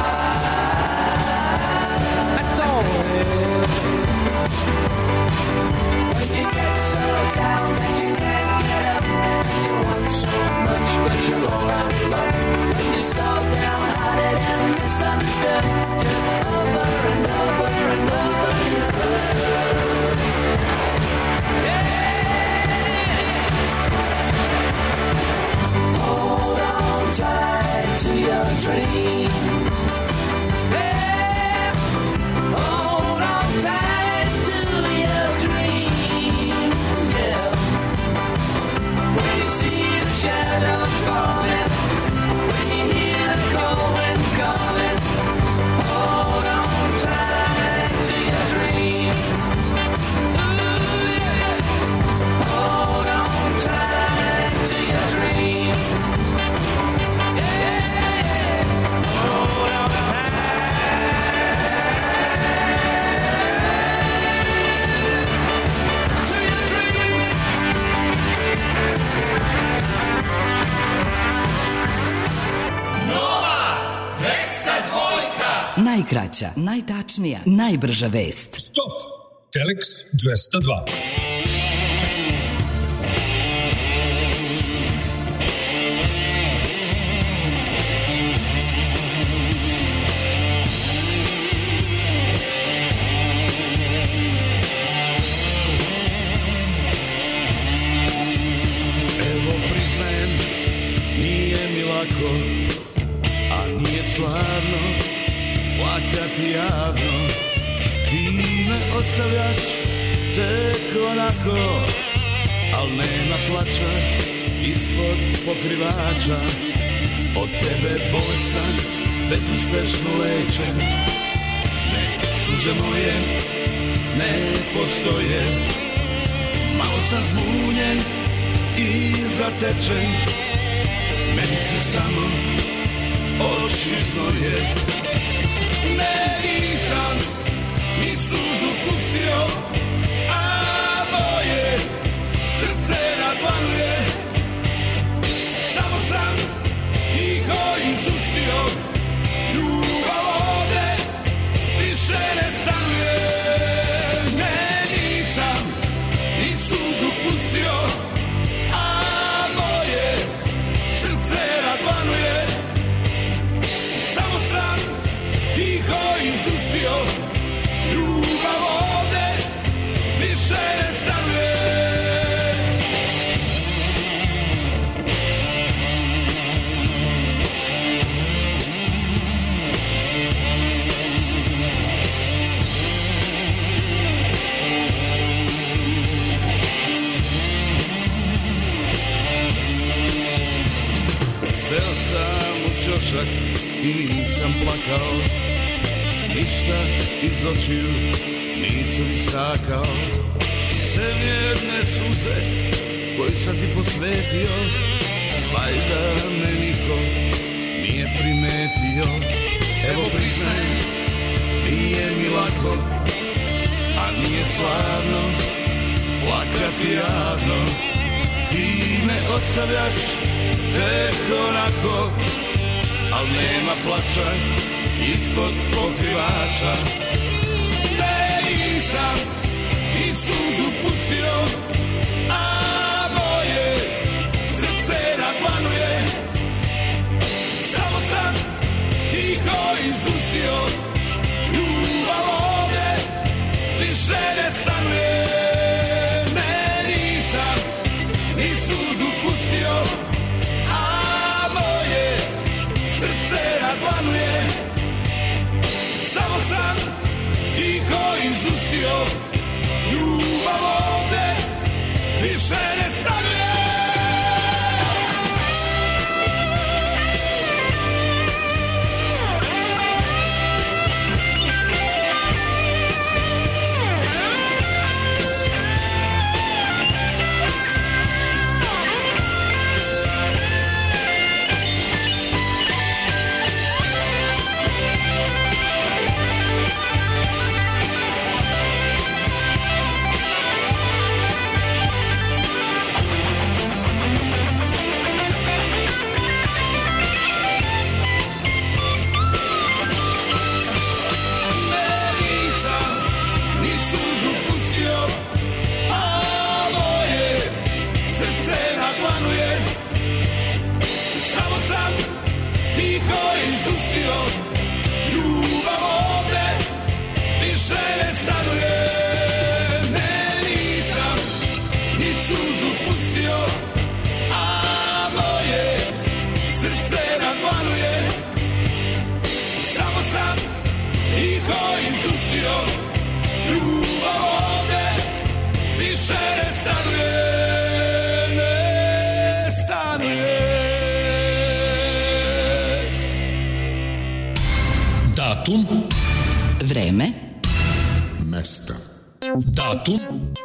à ton rêve. When you get so down that you can't get up, you want so much but you're all out of luck. When you stop downhearted and misunderstood, just over and over and over you could. Yeah. Hold on tight to your dream. Yeah. Hold on tight to your dream. Yeah. When you see the shadows falling, when you hear the cold wind calling, hold on tight to your dream. Ooh, yeah. Hold on tight to your dream. Yeah. Hold on tight to your dream. Najkraća, najtačnija, najbrža vest. Stop! Telex dvesta dva. Evo priznajem, nije mi lako, a nije slavno plakati javno. Ti me ostavljaš tek onako, al nema plača ispod pokrivača. Od tebe bolestan, bezuspešno lečen, ne, suze moje ne postoje. Malo sam zbunjen i zatečen, meni se samo oči znoje. Ne, nisam ni suzu pustio, a moje srce na dlanu je. tiho izustio, ljubav ovde više ne stanuje. Seo sam u ćošak i nisam plakao, ništa iz očiju nisam istakao. Sem jedne suze koju sam ti posvetio, valjda me niko nije primetio. Evo priznaj, nije mi lako, a nije slavno plakati javno. Ti me ostavljaš tek onako, al nema plača ispod pokrivača. Ne, nisam ni suzu pustio, a moje srce naplanuje. Samo sam tiho izustio, ljubav ovdje više ne stanuje. Ne, nisam ni suzu pustio, srce naplanuje. Samo sam tiho izustio, ljubav ovde više ne stanuje. Datum, vreme, mesto. Datum,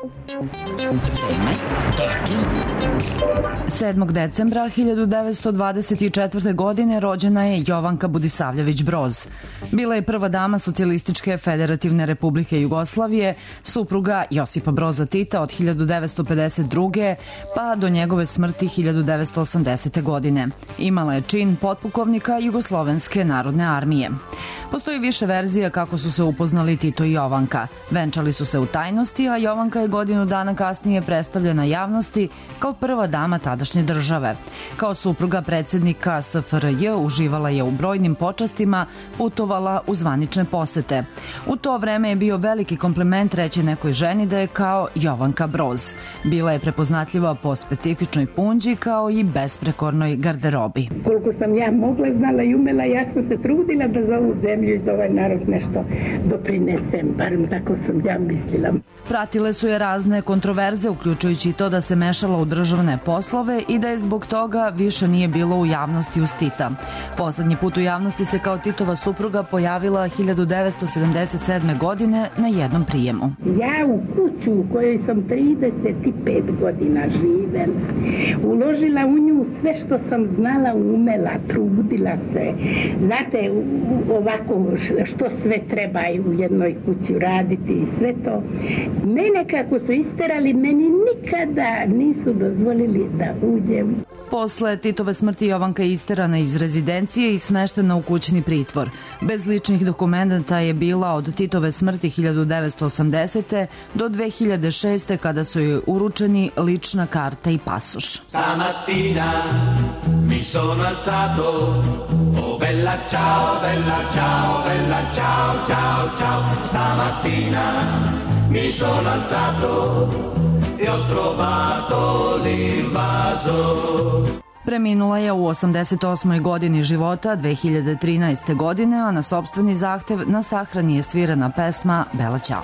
vreme, datum. sedmog decembra hiljadu devetsto dvadeset četvrte. godine rođena je Jovanka Budisavljević Broz. Bila je prva dama Socijalističke federativne republike Jugoslavije, supruga Josipa Broza Tita od hiljadu devetsto pedeset druge. pa do njegove smrti hiljadu devetsto osamdesete. godine. Imala je čin potpukovnika Jugoslovenske narodne armije. Postoji više verzija kako su se upoznali Tito i Jovanka. Venčali su se u tajnosti, a Jovanka je godinu dana kasnije predstavljena javnosti kao prva dama tadašnje države. Kao supruga predsednika S F R J uživala je u brojnim počastima, putovala u zvanične posete. U to vreme je bio veliki kompliment reći nekoj ženi da je kao Jovanka Broz. Bila je prepoznatljiva po specifičnoj punđi kao i besprekornoj garderobi. Koliko sam ja mogla, znala i umela, ja sam se trudila da za ovu zemlju i za ovaj narod nešto doprinesem, barem tako sam ja mislila. Pratile su je razne kontroverze, uključujući i to da se mešala u državne poslove i da je zbog toga više nije bilo u javnosti uz Tita. Poslednji put u javnosti se kao Titova supruga pojavila hiljadu devetsto sedamdeset sedme. godine na jednom prijemu. Ja u kuću u kojoj sam trideset pet godina živela, uložila u nju sve što sam znala, umela, trudila se. Znate, ovako što sve treba u jednoj kući raditi i sve to. Mene kako su isterali, meni nikada nisu dozvolili da uđem. Posle Titove smrti Jovanka je isterana iz rezidencije i smeštena u kućni pritvor. Bez ličnih dokumenta je bila od Titove smrti hiljadu devetsto osamdesete. do dve hiljade šeste. kada su joj uručeni lična karta i pasoš. Stamattina mi sono alzato. Oh bella ciao, bella ciao, bella ciao, ciao, ciao. Stamattina mi sono alzato e ho trovato l'invaso. Preminula je u osamdeset osmoj godini života dve hiljade trinaeste. godine, a na sopstveni zahtev na sahrani je svirana pesma Bela Ćao.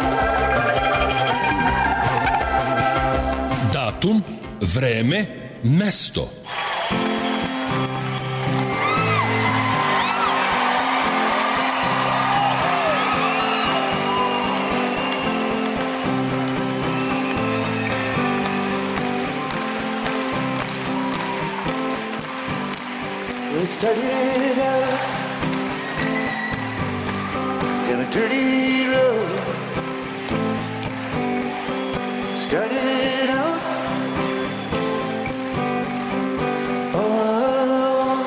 Datum, vreme, mesto. We started out down a dirty road. Started out all alone,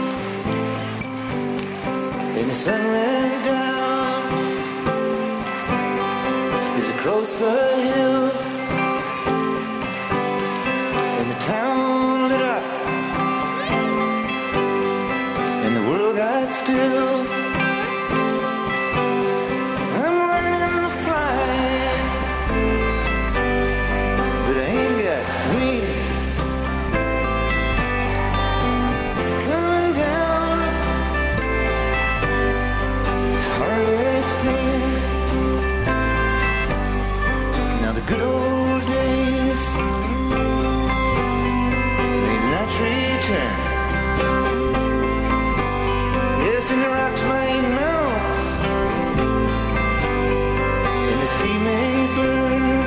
and the sun went down as across the hill, and the town lit up. Got still. I'm learning to fly, but I ain't got wings. Coming down this hardest thing. Now the good old days may not return. And the rocks might melt, and the sea may burn.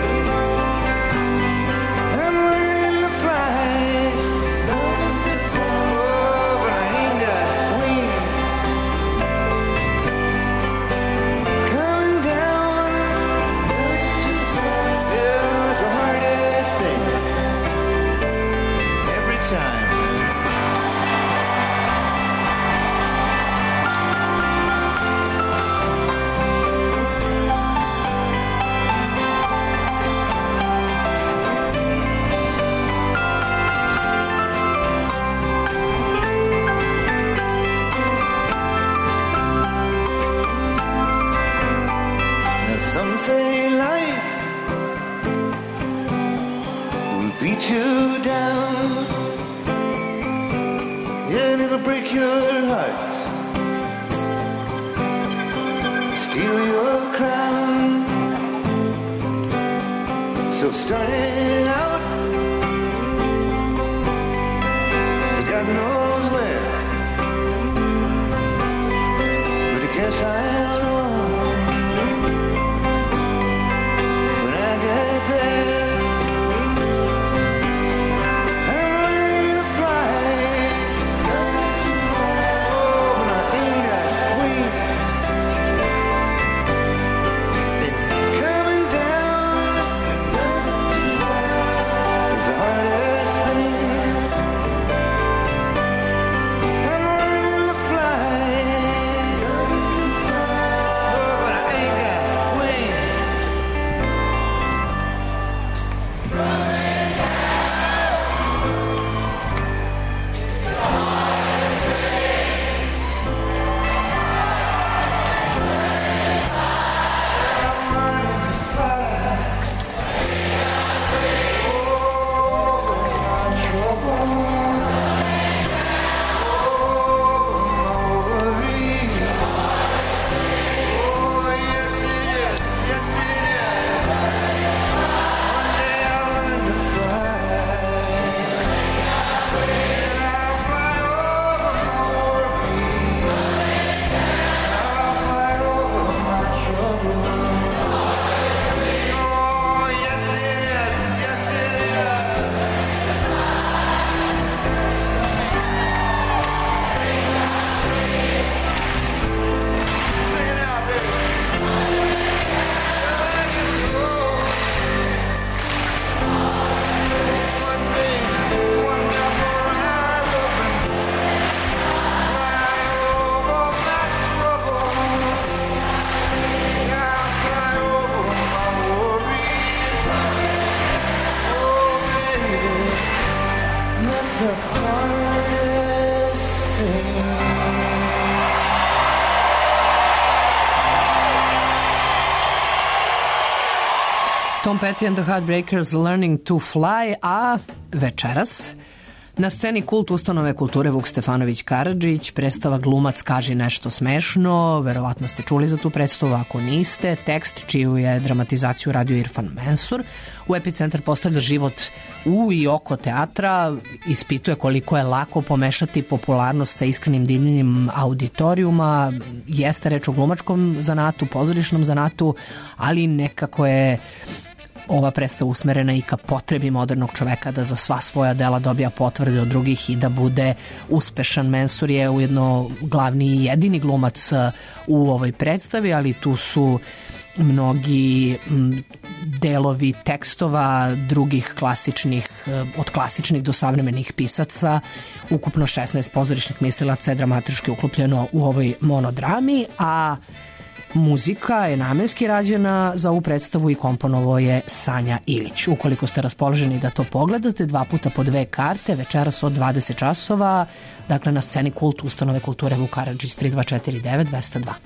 I'm learning to fly, oh, but I ain't got wings. Coming down, yeah, it's the hardest thing every time. Some say life will beat you down, and it'll break your heart, steal your crown. So starting out, for God knows where, but I guess I'll know. Tom Petty and the Heartbreakers, Learning to Fly, a večeras na sceni Kult ustanove kulture Vuk Stefanović Karadžić, predstava Glumac kaži nešto smešno, verovatno ste čuli za tu predstavu, ako niste, tekst čiju je dramatizaciju radio Irfan Mensur. U Epicentar postavlja život u i oko teatra, ispituje koliko je lako pomešati popularnost sa iskrenim divljenjem auditorijuma, jeste reč o glumačkom zanatu, pozorišnom zanatu, ali nekako je ova predstava usmerena i ka potrebi modernog čoveka da za sva svoja dela dobija potvrde od drugih i da bude uspešan. Mensur je ujedno glavni i jedini glumac u ovoj predstavi, ali tu su mnogi delovi tekstova drugih klasičnih, od klasičnih do savremenih pisaca. Ukupno šesnaest pozorišnih mislilaca je dramatički uklopljeno u ovoj monodrami, a muzika je namenski rađena za ovu predstavu i komponovao je Sanja Ilić. Ukoliko ste raspoloženi da to pogledate, dva puta po dve karte, večeras od dvadeset časova, dakle na sceni Kult ustanove kulture Vuk Karadžić, tri dva četiri devet dva zero dva.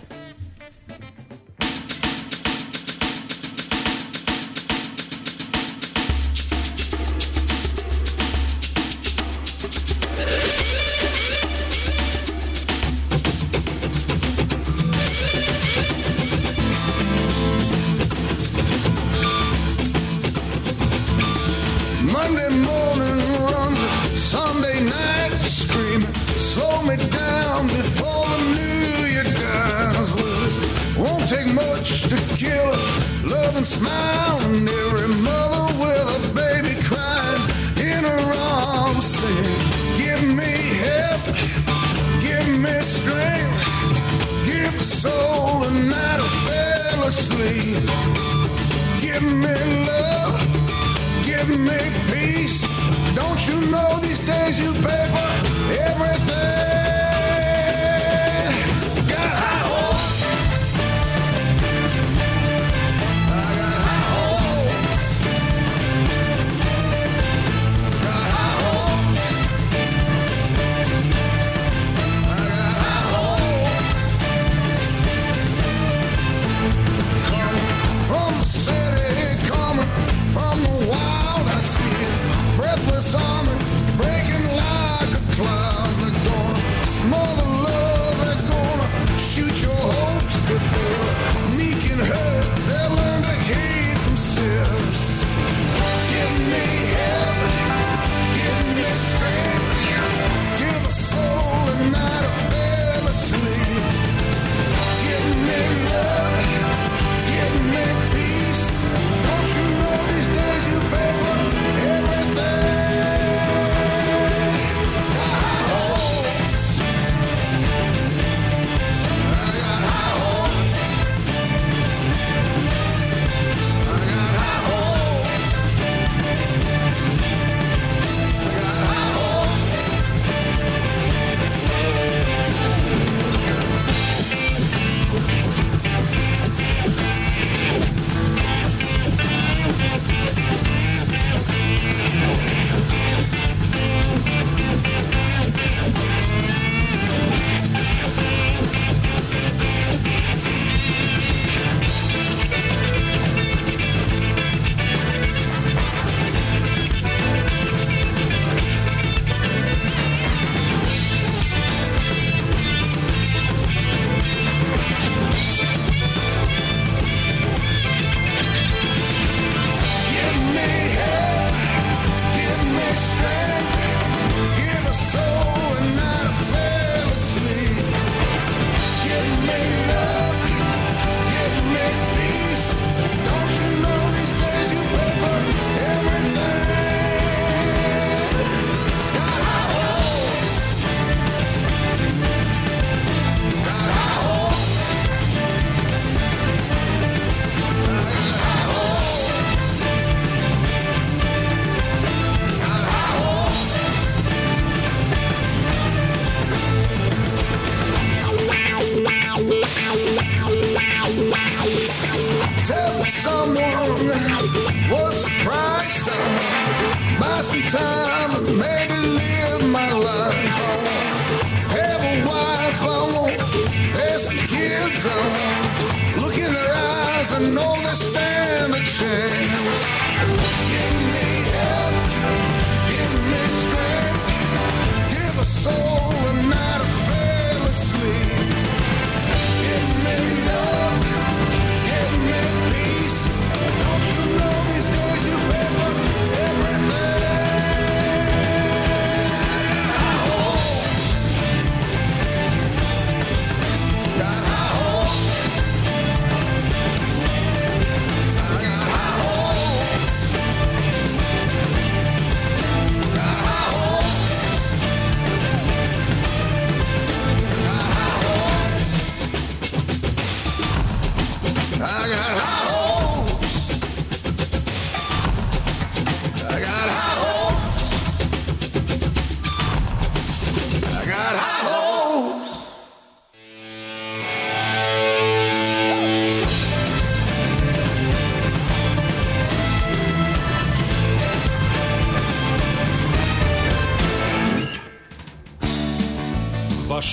Look in their eyes and know they stand a chance.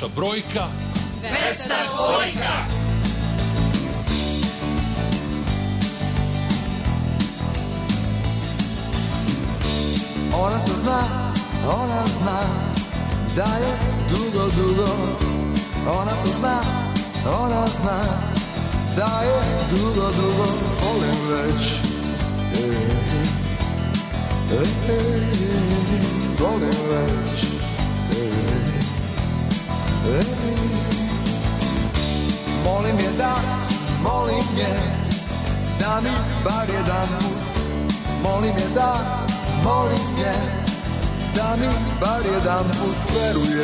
naša brojka dvesta dvojka. Ona to zna, ona zna da je dugo, dugo. Ona to zna, ona zna da je dugo, dugo. Volim već, ej, ej, ej, volim već, ej, ej. Molim je da, molim je da mi bar jedan put. Molim je da, molim je da mi bar jedan put veruje.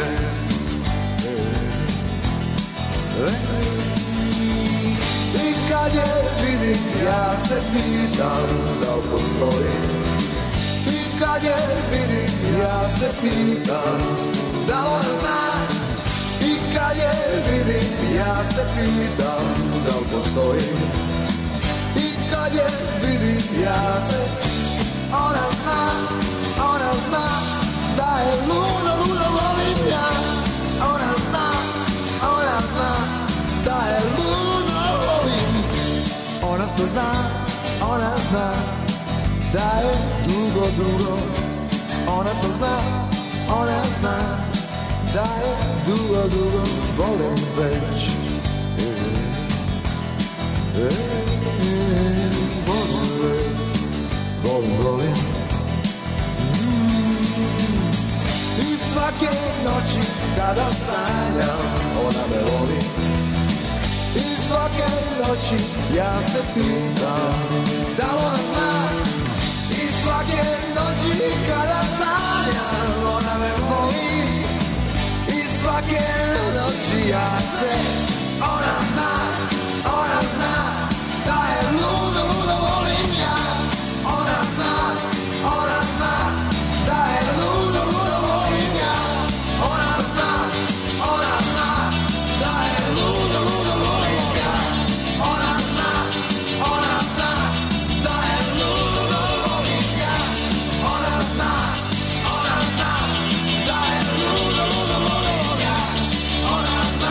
E, e. I kad je vidim ja se pitam da li postoji. I kad je vidim ja se pitam da li ona zna. I kad je vidim ja se pitam da li postoji. I kad je vidim ja se ona zna, ona zna da je luda, luda volim ja. Ona zna, ona zna da je luda volim. Ona to zna, ona zna da je dugo, dugo. Ona to zna, ona zna da je dugo, dugo. Volim već, e, e, e, volim već. Volim, volim. Mm. I svake noći kada sanjam, ona me voli. I svake noći ja se pitam da ona zna. I svake noći kada sanjam, ona me voli. I svake noći ja se, ona zna, ona zna da je luda, luda volim ja. Ona zna, ona zna da je luda, luda volim ja. Ona zna, ona zna da je luda, luda volim ja. Ona zna, ona zna da je luda, luda volim ja. Ona zna, ona zna da je luda, luda volim ja. Ona zna,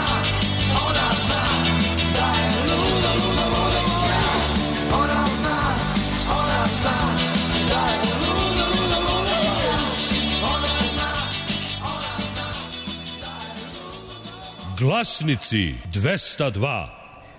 ona zna da je luda, luda volim ja. Ona zna, ona zna da je luda, luda volim ja. Ona zna, ona zna da je luda. Glasnici dvesta dva.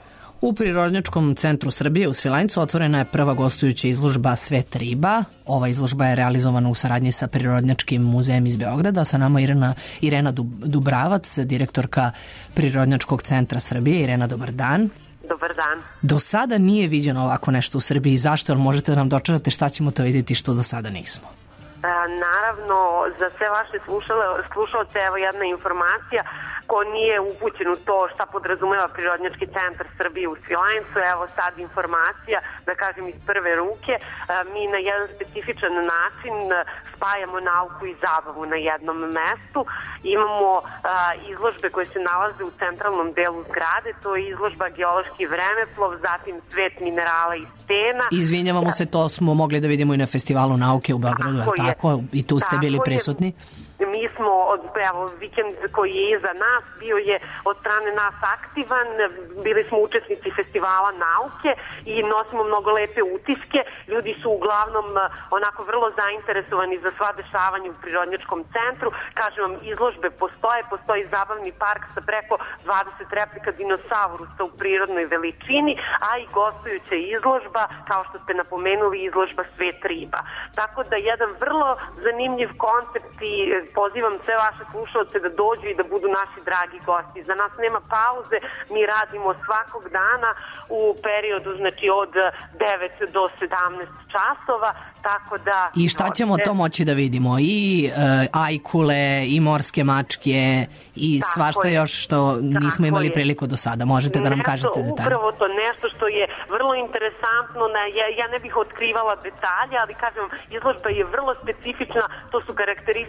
U Prirodnjačkom centru Srbije u Svilajncu otvorena je prva gostujuća izložba Svet riba. Ova izložba je realizovana u saradnji sa Prirodnjačkim muzejem iz Beograda. Sa nama Irena, Irena Dubravac, direktorka Prirodnjačkog centra Srbije. Irena, dobar dan. Dobar dan. Do sada nije viđeno ovako nešto u Srbiji. Zašto? Jer možete da nam dočarate šta ćemo to vidjeti što do sada nismo. E, naravno, za sve vaše slušalce, evo jedna informacija. Ko nije upućen u to šta podrazumeva Prirodnjački centar Srbije u Svilajncu, evo sad informacija, da kažem iz prve ruke. E, mi na jedan specifičan način spajamo nauku i zabavu na jednom mestu. Imamo a, izložbe koje se nalaze u centralnom delu zgrade, to je izložba Geološki vremeplov, zatim Svet minerala i stena. Izvinjavamo se, to smo mogli da vidimo i na Festivalu nauke u Beogradu, tako, tako? I tu ste bili prisutni? Mi smo, od, evo, vikend koji je iza nas bio je od strane nas aktivan, bili smo učesnici Festivala nauke i nosimo mnogo lepe utiske. Ljudi su uglavnom onako vrlo zainteresovani za sva dešavanja u Prirodnjačkom centru. Kažem vam, izložbe postoje, postoji zabavni park sa preko dvadeset replika dinosaurusa u prirodnoj veličini, a i gostujuća izložba, kao što ste napomenuli, izložba Svet riba. Tako da jedan vrlo zanimljiv koncept i pozivam sve vaše slušalce da dođu i da budu naši dragi gosti. Za nas nema pauze, mi radimo svakog dana u periodu, znači od devet do sedamnaest časova, tako da... I šta ćemo to moći da vidimo? I uh, ajkule, i morske mačke, i tako svašta je još što nismo imali je. priliku do sada. Možete da nam nešto, kažete detalje? Upravo to, nešto što je vrlo interesantno, na, ja, ja ne bih otkrivala detalje, ali kažem, izložba je vrlo specifična, to su karakteristični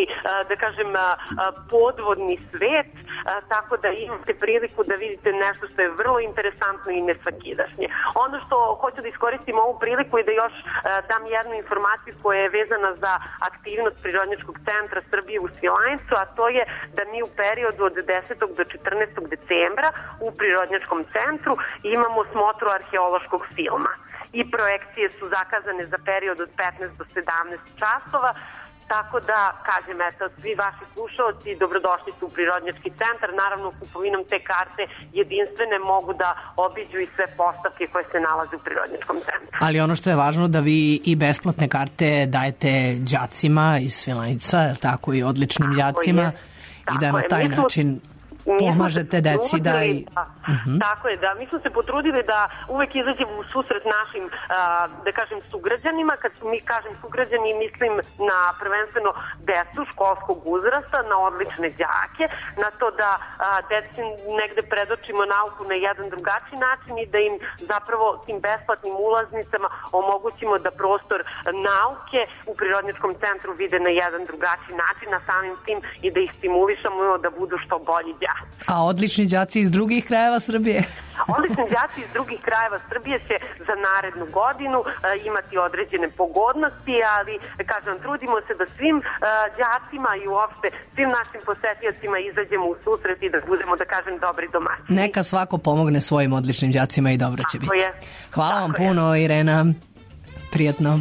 da kažem, podvodni svet, tako da imate priliku da vidite nešto što je vrlo interesantno i nesvakidašnje. Ono što hoću da iskoristim ovu priliku i da još dam jednu informaciju koja je vezana za aktivnost Prirodnjačkog centra Srbije u Svilajncu, a to je da mi u periodu od desetog do četrnaestog decembra u Prirodnjačkom centru imamo smotru arheološkog filma. I projekcije su zakazane za period od petnaest do sedamnaest časova, tako da, kažem, eto, svi vaši slušalci dobrodošli su u Prirodnjački centar, naravno kupovinom te karte jedinstvene mogu da obiđu i sve postavke koje se nalaze u Prirodnjačkom centru. Ali ono što je važno da vi i besplatne karte dajete đacima iz Svilajnca, tako i odličnim đacima, i da na taj način pomažete deci da i... Da, uh-huh. Tako je, da. Mi smo se potrudili da uvek izađemo u susret našim, uh, da kažem, sugrađanima. Kad mi kažem sugrađani, mislim na prvenstveno decu školskog uzrasta, na odlične đake, na to da uh, deci negde predočimo nauku na jedan drugačiji način i da im zapravo tim besplatnim ulaznicama omogućimo da prostor nauke u Prirodnjačkom centru vide na jedan drugačiji način, a samim tim i da ih stimulišamo da budu što bolji đaki. A odlični đaci iz drugih krajeva Srbije? Odlični đaci iz drugih krajeva Srbije će za narednu godinu uh, imati određene pogodnosti, ali, kažem, trudimo se da svim uh, đacima i uopšte svim našim posetiocima izađemo u susret i da budemo, da kažem, dobri domaćini. Neka svako pomogne svojim odličnim đacima i dobro će Tako biti. Je. Hvala Tako vam je. puno, Irena. Prijetno.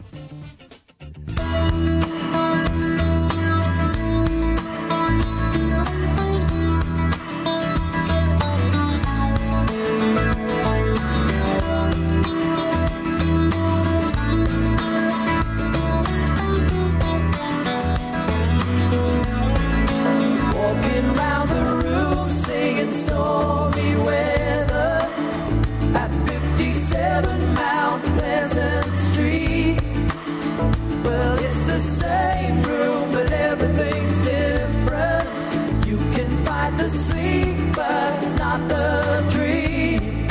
Walking round the room singing stormy weather at fifty-seven Mount Pleasant Street. Well, it's the same room, but everything's different. You can fight the sleep, but not the dream.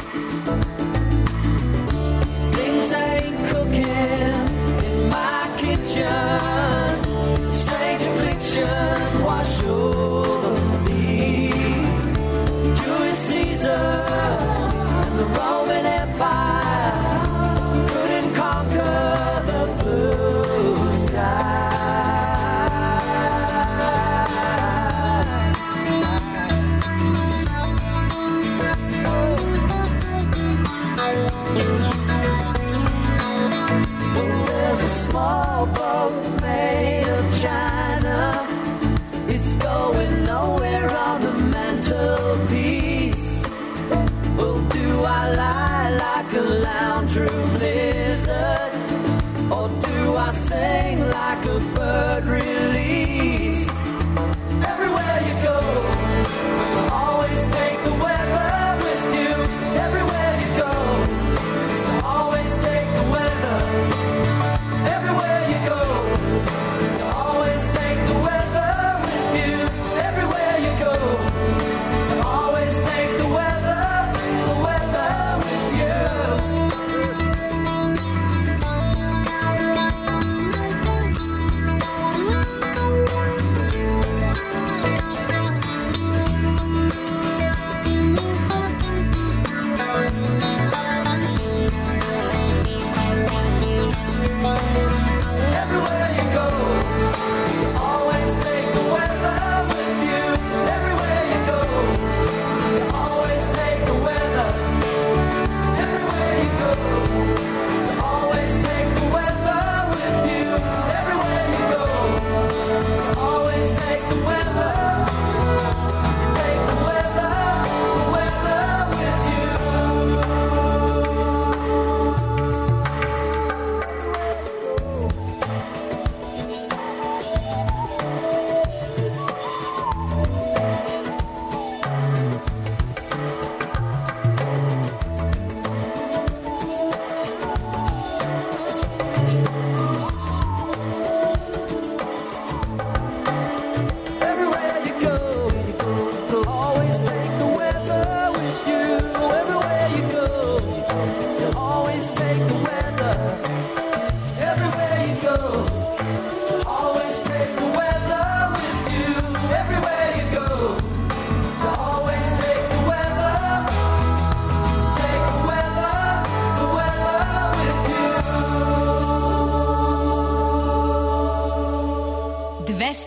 Things ain't cooking in my kitchen. Strange affliction wash over me. Julius Caesar and the Roman Empire couldn't conquer the blue sky. Well, there's a small boat made of china. It's going nowhere on the mantelpiece. Well, do I lie like a lounge room lizard, or do I sing like a bird released? Everywhere you go, always take the weather with you. Everywhere you go, always take the weather. Everywhere you go, always take the weather with you. Everywhere you go, always take the weather, the weather with you.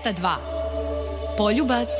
dvesta dva. Poljubac.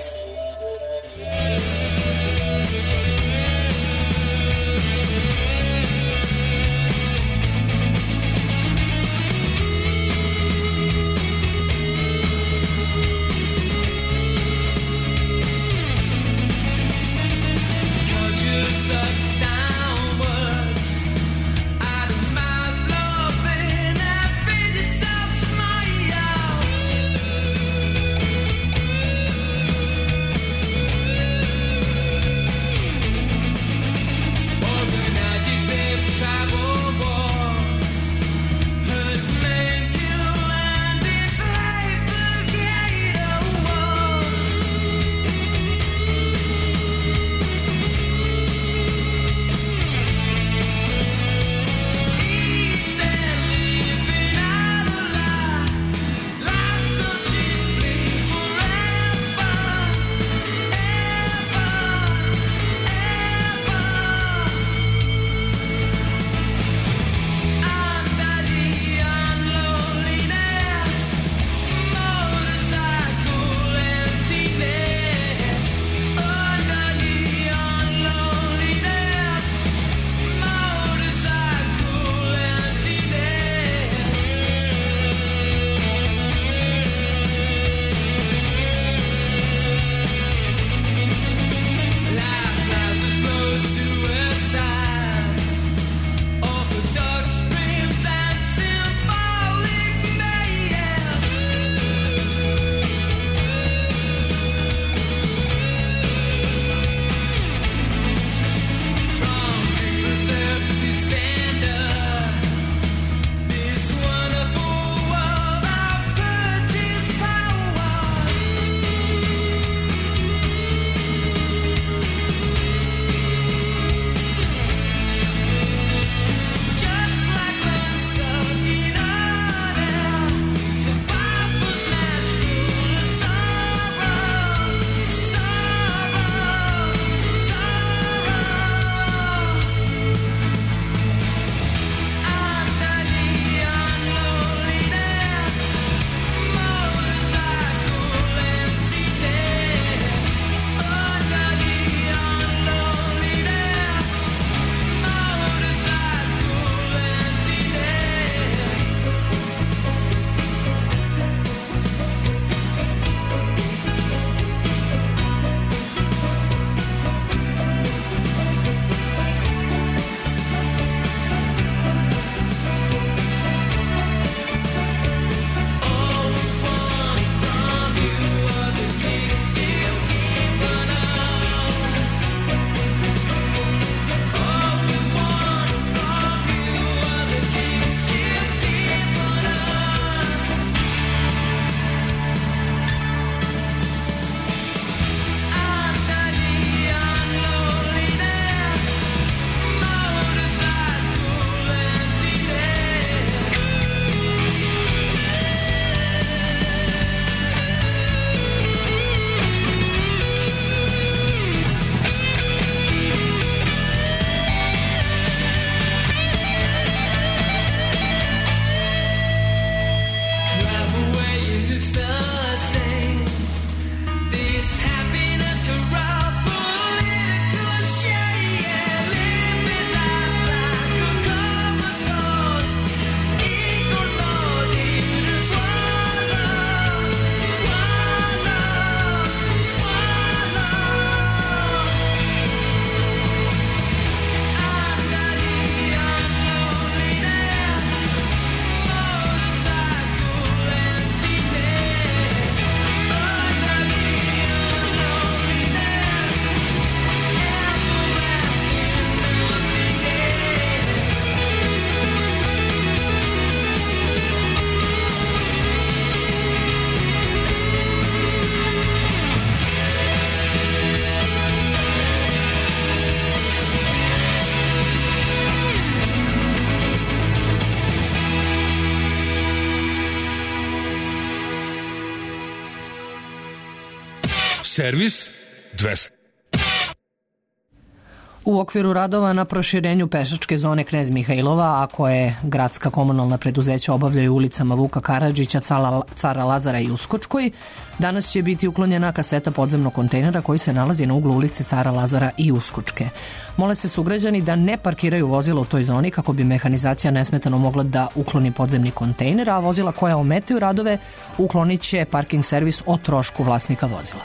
Servis dvesta. U okviru radova na proširenju pešačke zone Knez Mihajlova, a koje gradska komunalna preduzeća obavljaju ulicama Vuka Karadžića, Cara Lazara i Uskočkoj, danas će biti uklonjena kaseta podzemnog kontejnera koji se nalazi na uglu ulice Cara Lazara i Uskočke. Mole se sugrađani da ne parkiraju vozila u toj zoni kako bi mehanizacija nesmetano mogla da ukloni podzemni kontejner, a vozila koja ometaju radove uklonit će parking servis o trošku vlasnika vozila.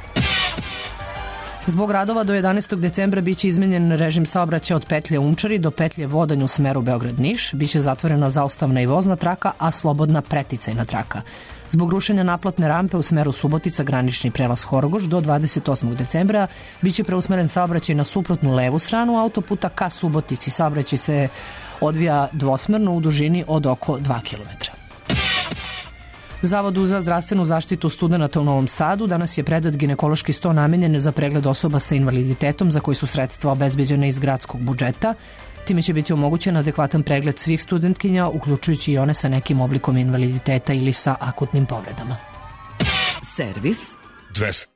Zbog radova do jedanaestog decembra biće izmenjen režim saobraćaja od petlje Umčari do petlje Vodanj u smeru Beograd-Niš. Biće zatvorena zaustavna i vozna traka, a slobodna preticajna traka. Zbog rušenja naplatne rampe u smeru Subotica, granični prelaz Horgoš, do dvadeset osmog decembra biće preusmeren saobraćaj na suprotnu levu stranu autoputa ka Subotici. Saobraćaj se odvija dvosmerno u dužini od oko dva kilometra. Zavodu za zdravstvenu zaštitu studenata u Novom Sadu danas je predat ginekološki sto namenjen za pregled osoba sa invaliditetom za koji su sredstva obezbeđene iz gradskog budžeta. Time će biti omogućen adekvatan pregled svih studentkinja, uključujući i one sa nekim oblikom invaliditeta ili sa akutnim povredama. Servis dvesta.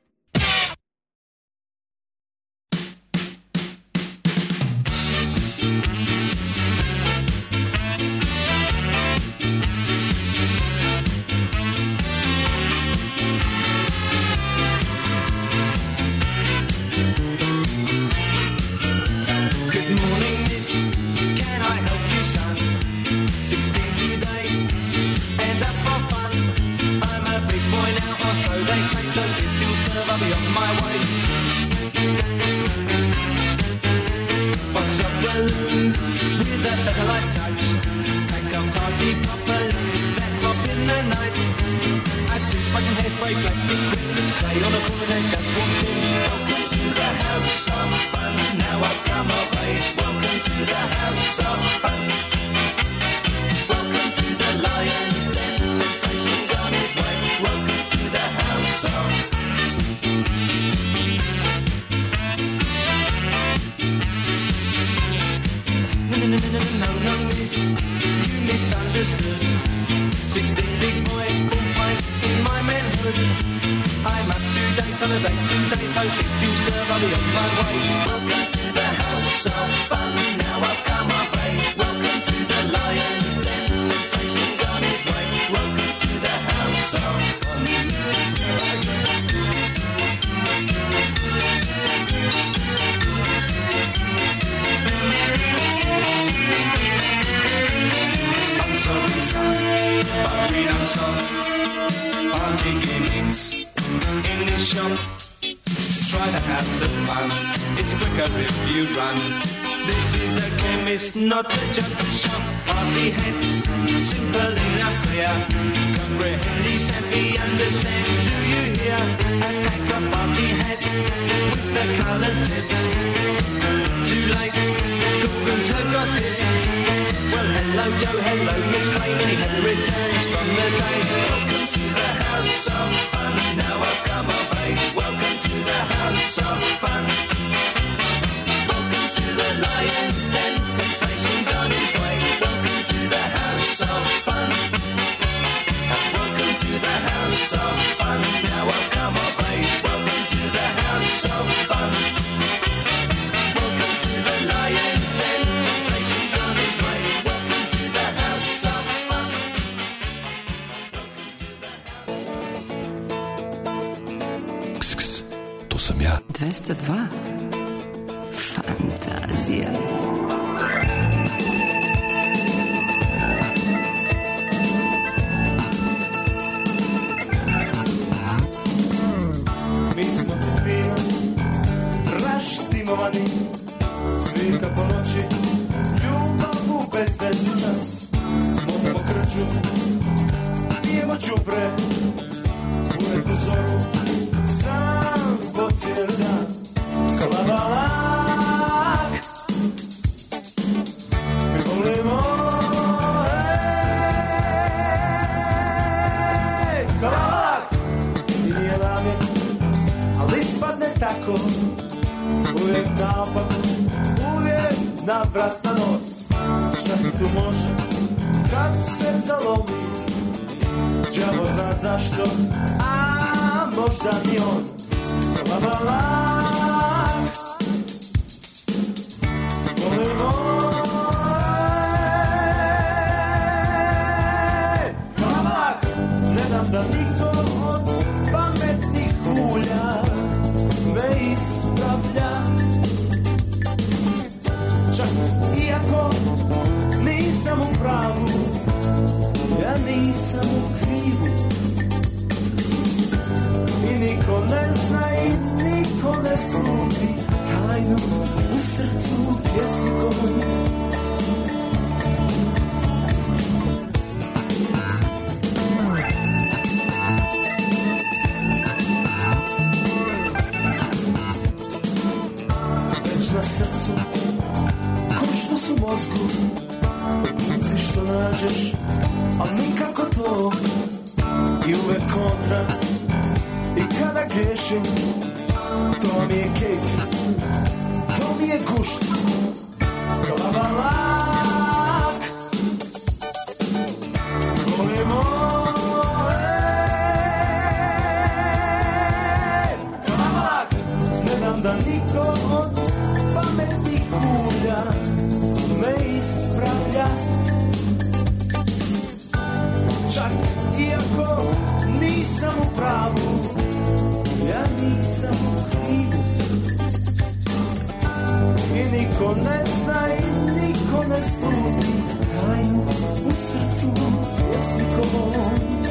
Not a junkie shop, party heads, simple enough, clear. Comprehend these and me understand. Do you hear? A pack of party heads with the colored tips. Too late, Gorgon's her gossip. Well, hello Joe, hello Miss Crane, and he had returns from the day. Welcome to the house of fun. Now I've come of age. Welcome to the house of fun. Welcome to the Lion's Den. On his way. Welcome to the house of fun. Welcome to the house of fun. Now I've come of age. Welcome to the house of fun. Welcome to the Lion's Den. Temptations on his way. Welcome to the house of fun. Ks, ks, to sam ja. dvesta dva. Fantazija. Raštimovani, svirka po noći, ljubav u bezvedni čas. Motamo krđu, pijemo đubre, u neku zoru, sam po cijeli dan. Klabalak, mi volimo, ej, klabalak. Nije nam je, ali spadne tako. Uvijek naopako, uvijek na vrat na nos. Šta se tu može, kad se zalomi? Đavo zna zašto, a možda ni on. Klabalak, nisam u pravu, ja nisam u krivu. I niko ne zna i niko ne sluti tajnu u srcu pjesnikovom. Već na srcu, ko što su mozgu, si što nađeš, al nikako to. I uvek kontra, i kada grešim, to mi je kejf, to mi je gušt. Glavalak, volimo, ej, glavalak, ne dam da niko od pametnih kulja me ispravlja. Čak iako nisam u pravu, ja nisam u krivu. I niko ne zna i niko ne sluti tajnu u srcu pjesnikovom.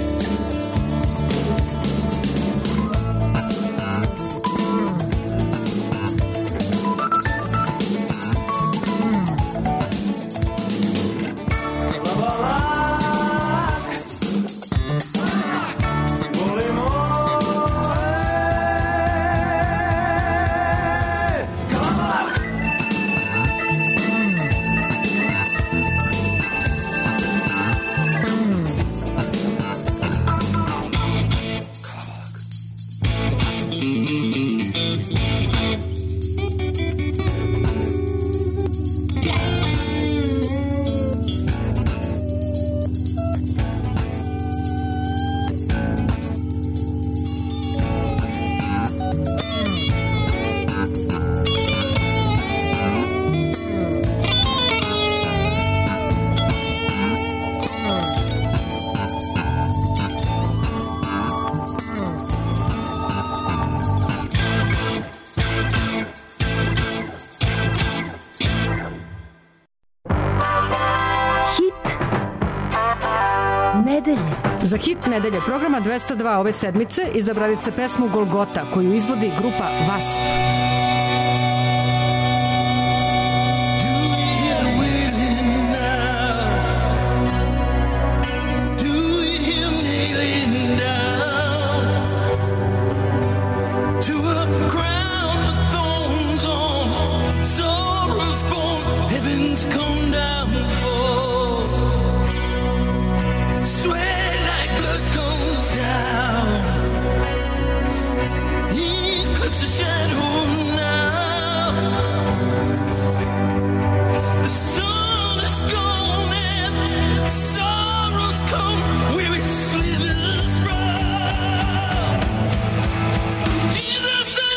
Za hit nedelje programa dvesta dva ove sedmice izabrali ste pesmu Golgota koju izvodi grupa Wasp.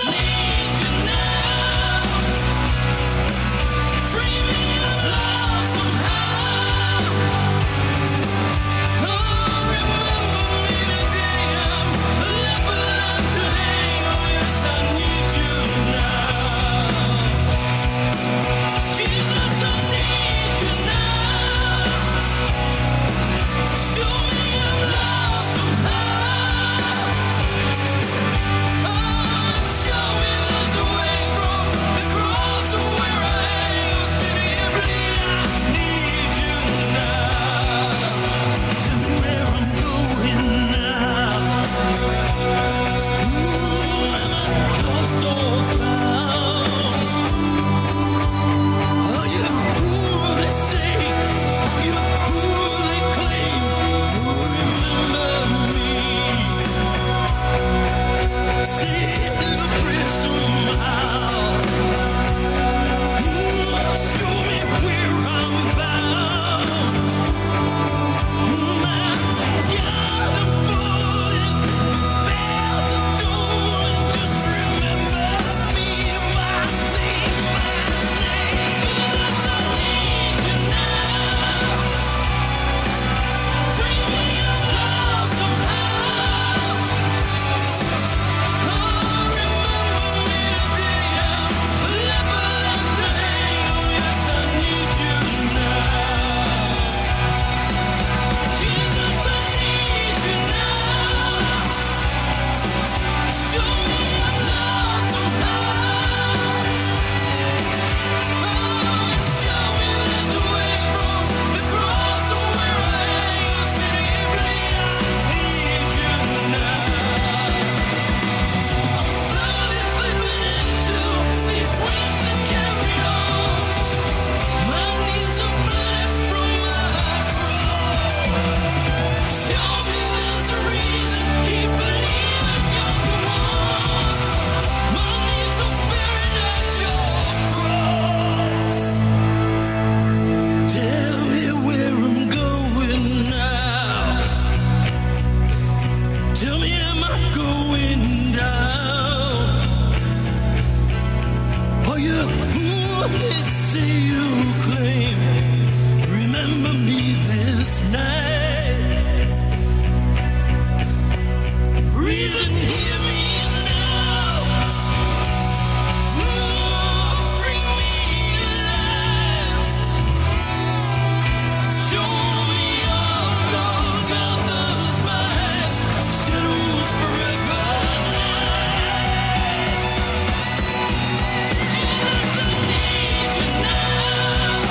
Free me at last. say you claim. Remember me this night. Breathe and hear me now. Oh, bring me alive. Show me all dark others mine. Shadows forever night. Jesus, I need you now.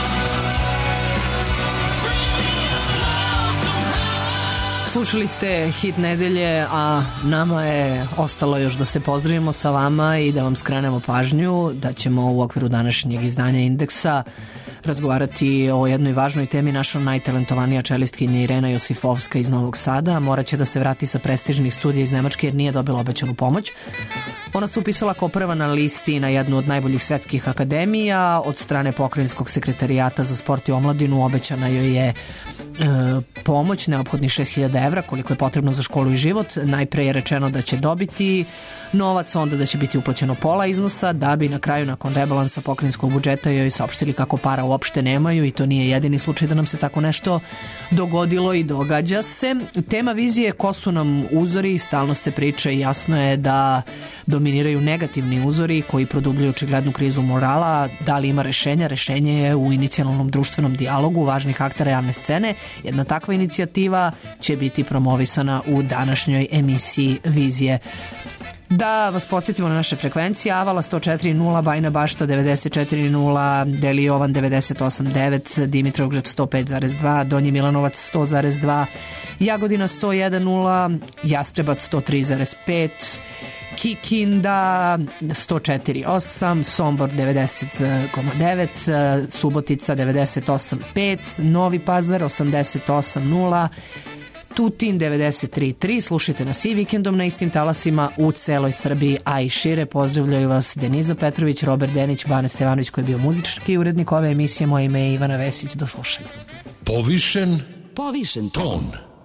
Free me up now somehow. Slušali ste hit nedelje, a nama je ostalo još da se pozdravimo sa vama i da vam skrenemo pažnju da ćemo u okviru današnjeg izdanja Indeksa razgovarati o jednoj važnoj temi. Naša najtalentovanija čelistkinja Irena Josifovska iz Novog Sada morat će da se vrati sa prestižnih studija iz Nemačke jer nije dobila obećanu pomoć. Ona se upisala kao prva na listi na jednu od najboljih svetskih akademija. Od strane Pokrajinskog sekretarijata za sport i omladinu obećana joj je e, pomoć, neophodnih šest hiljada evra, koliko je potrebno za školu i život. Najpre je rečeno da će dobiti novac, onda da će biti uplaćeno pola iznosa, da bi na kraju nakon rebalansa pokrajinskog budžeta joj saopštili kako para uopšte nemaju, i to nije jedini slučaj da nam se tako nešto dogodilo i događa se. Tema vizije ko su nam uzori, stalno se priča i jasno je da dominiraju negativni uzori koji produbljuju očiglednu krizu morala. Da li ima rešenja? Rešenje je u inicijalnom društvenom dijalogu važnih aktera javne scene. Jedna takva inicijativa će biti promovisana u današnjoj emisiji Vizije. Da vas podsjetimo na naše frekvencije: Avala sto četiri nula, Bajina Bašta devedeset četiri nula, Deli Jovan devedeset osam devet, Dimitrovgrad sto pet zarez dva, Donji Milanovac sto zarez dva, Jagodina sto jedan nula, Jastrebac sto tri zarez pet, Kikinda sto četiri osam, Sombor devedeset zarez devet, Subotica devedeset osam zarez pet, Novi Pazar osamdeset osam nula, Tutin devedeset tri zarez tri. Slušajte nas i vikendom na istim talasima u celoj Srbiji, a i šire. Pozdravljaju vas Deniza Petrović, Robert Denić, Bane Stevanović koji je bio muzički urednik ove emisije. Moje ime je Ivana Vesić. Do slušanja. Povišen Povišen ton.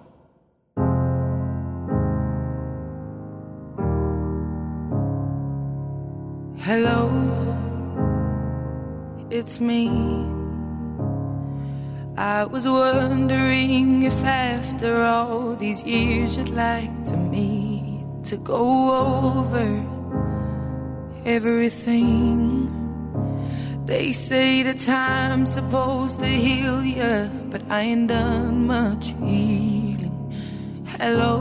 Hello, it's me. I was wondering if after all these years you'd like to meet to go over everything. They say the time's supposed to heal ya, but I ain't done much healing. Hello,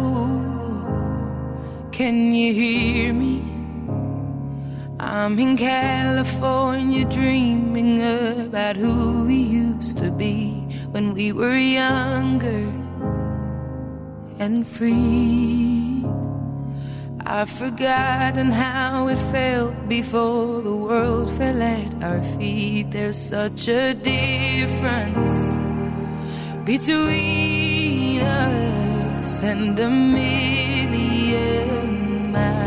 can you hear me? I'm in California dreaming about who we used to be when we were younger and free. I've forgotten how it felt before the world fell at our feet. There's such a difference between us and a million miles.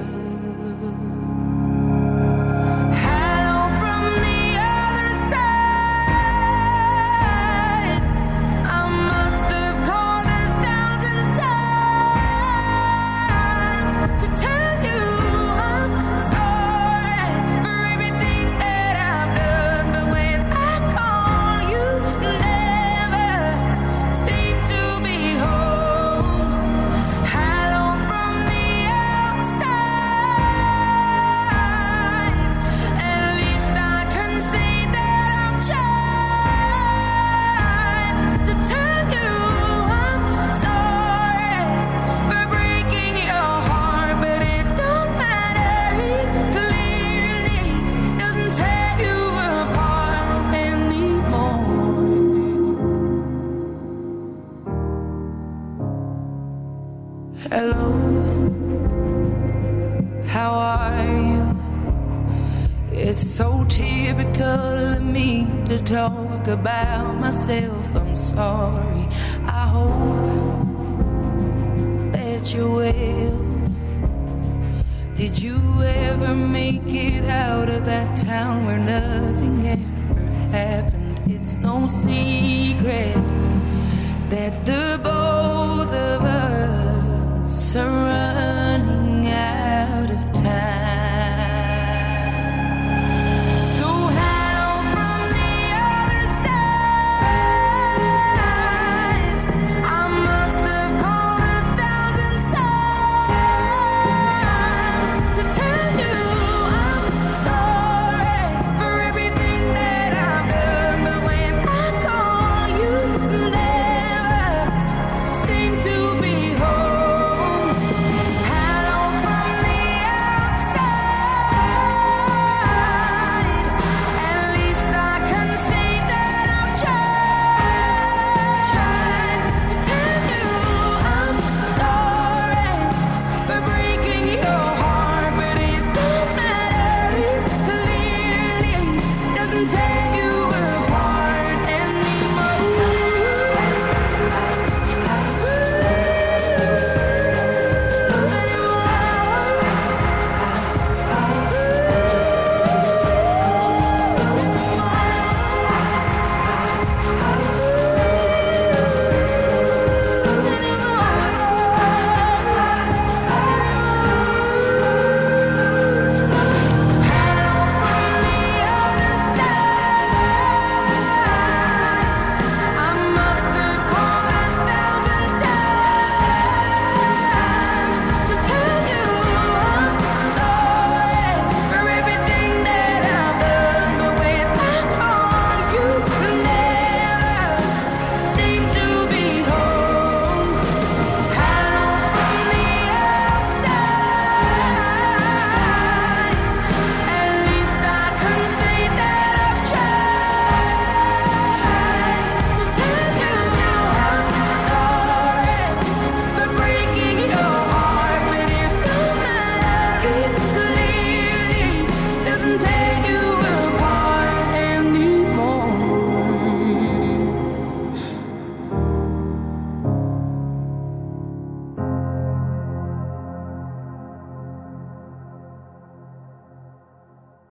Hello, how are you? It's so typical of me to talk about myself. I'm sorry. I hope that you're well. Did you ever make it out of that town where nothing ever happened? It's no secret that the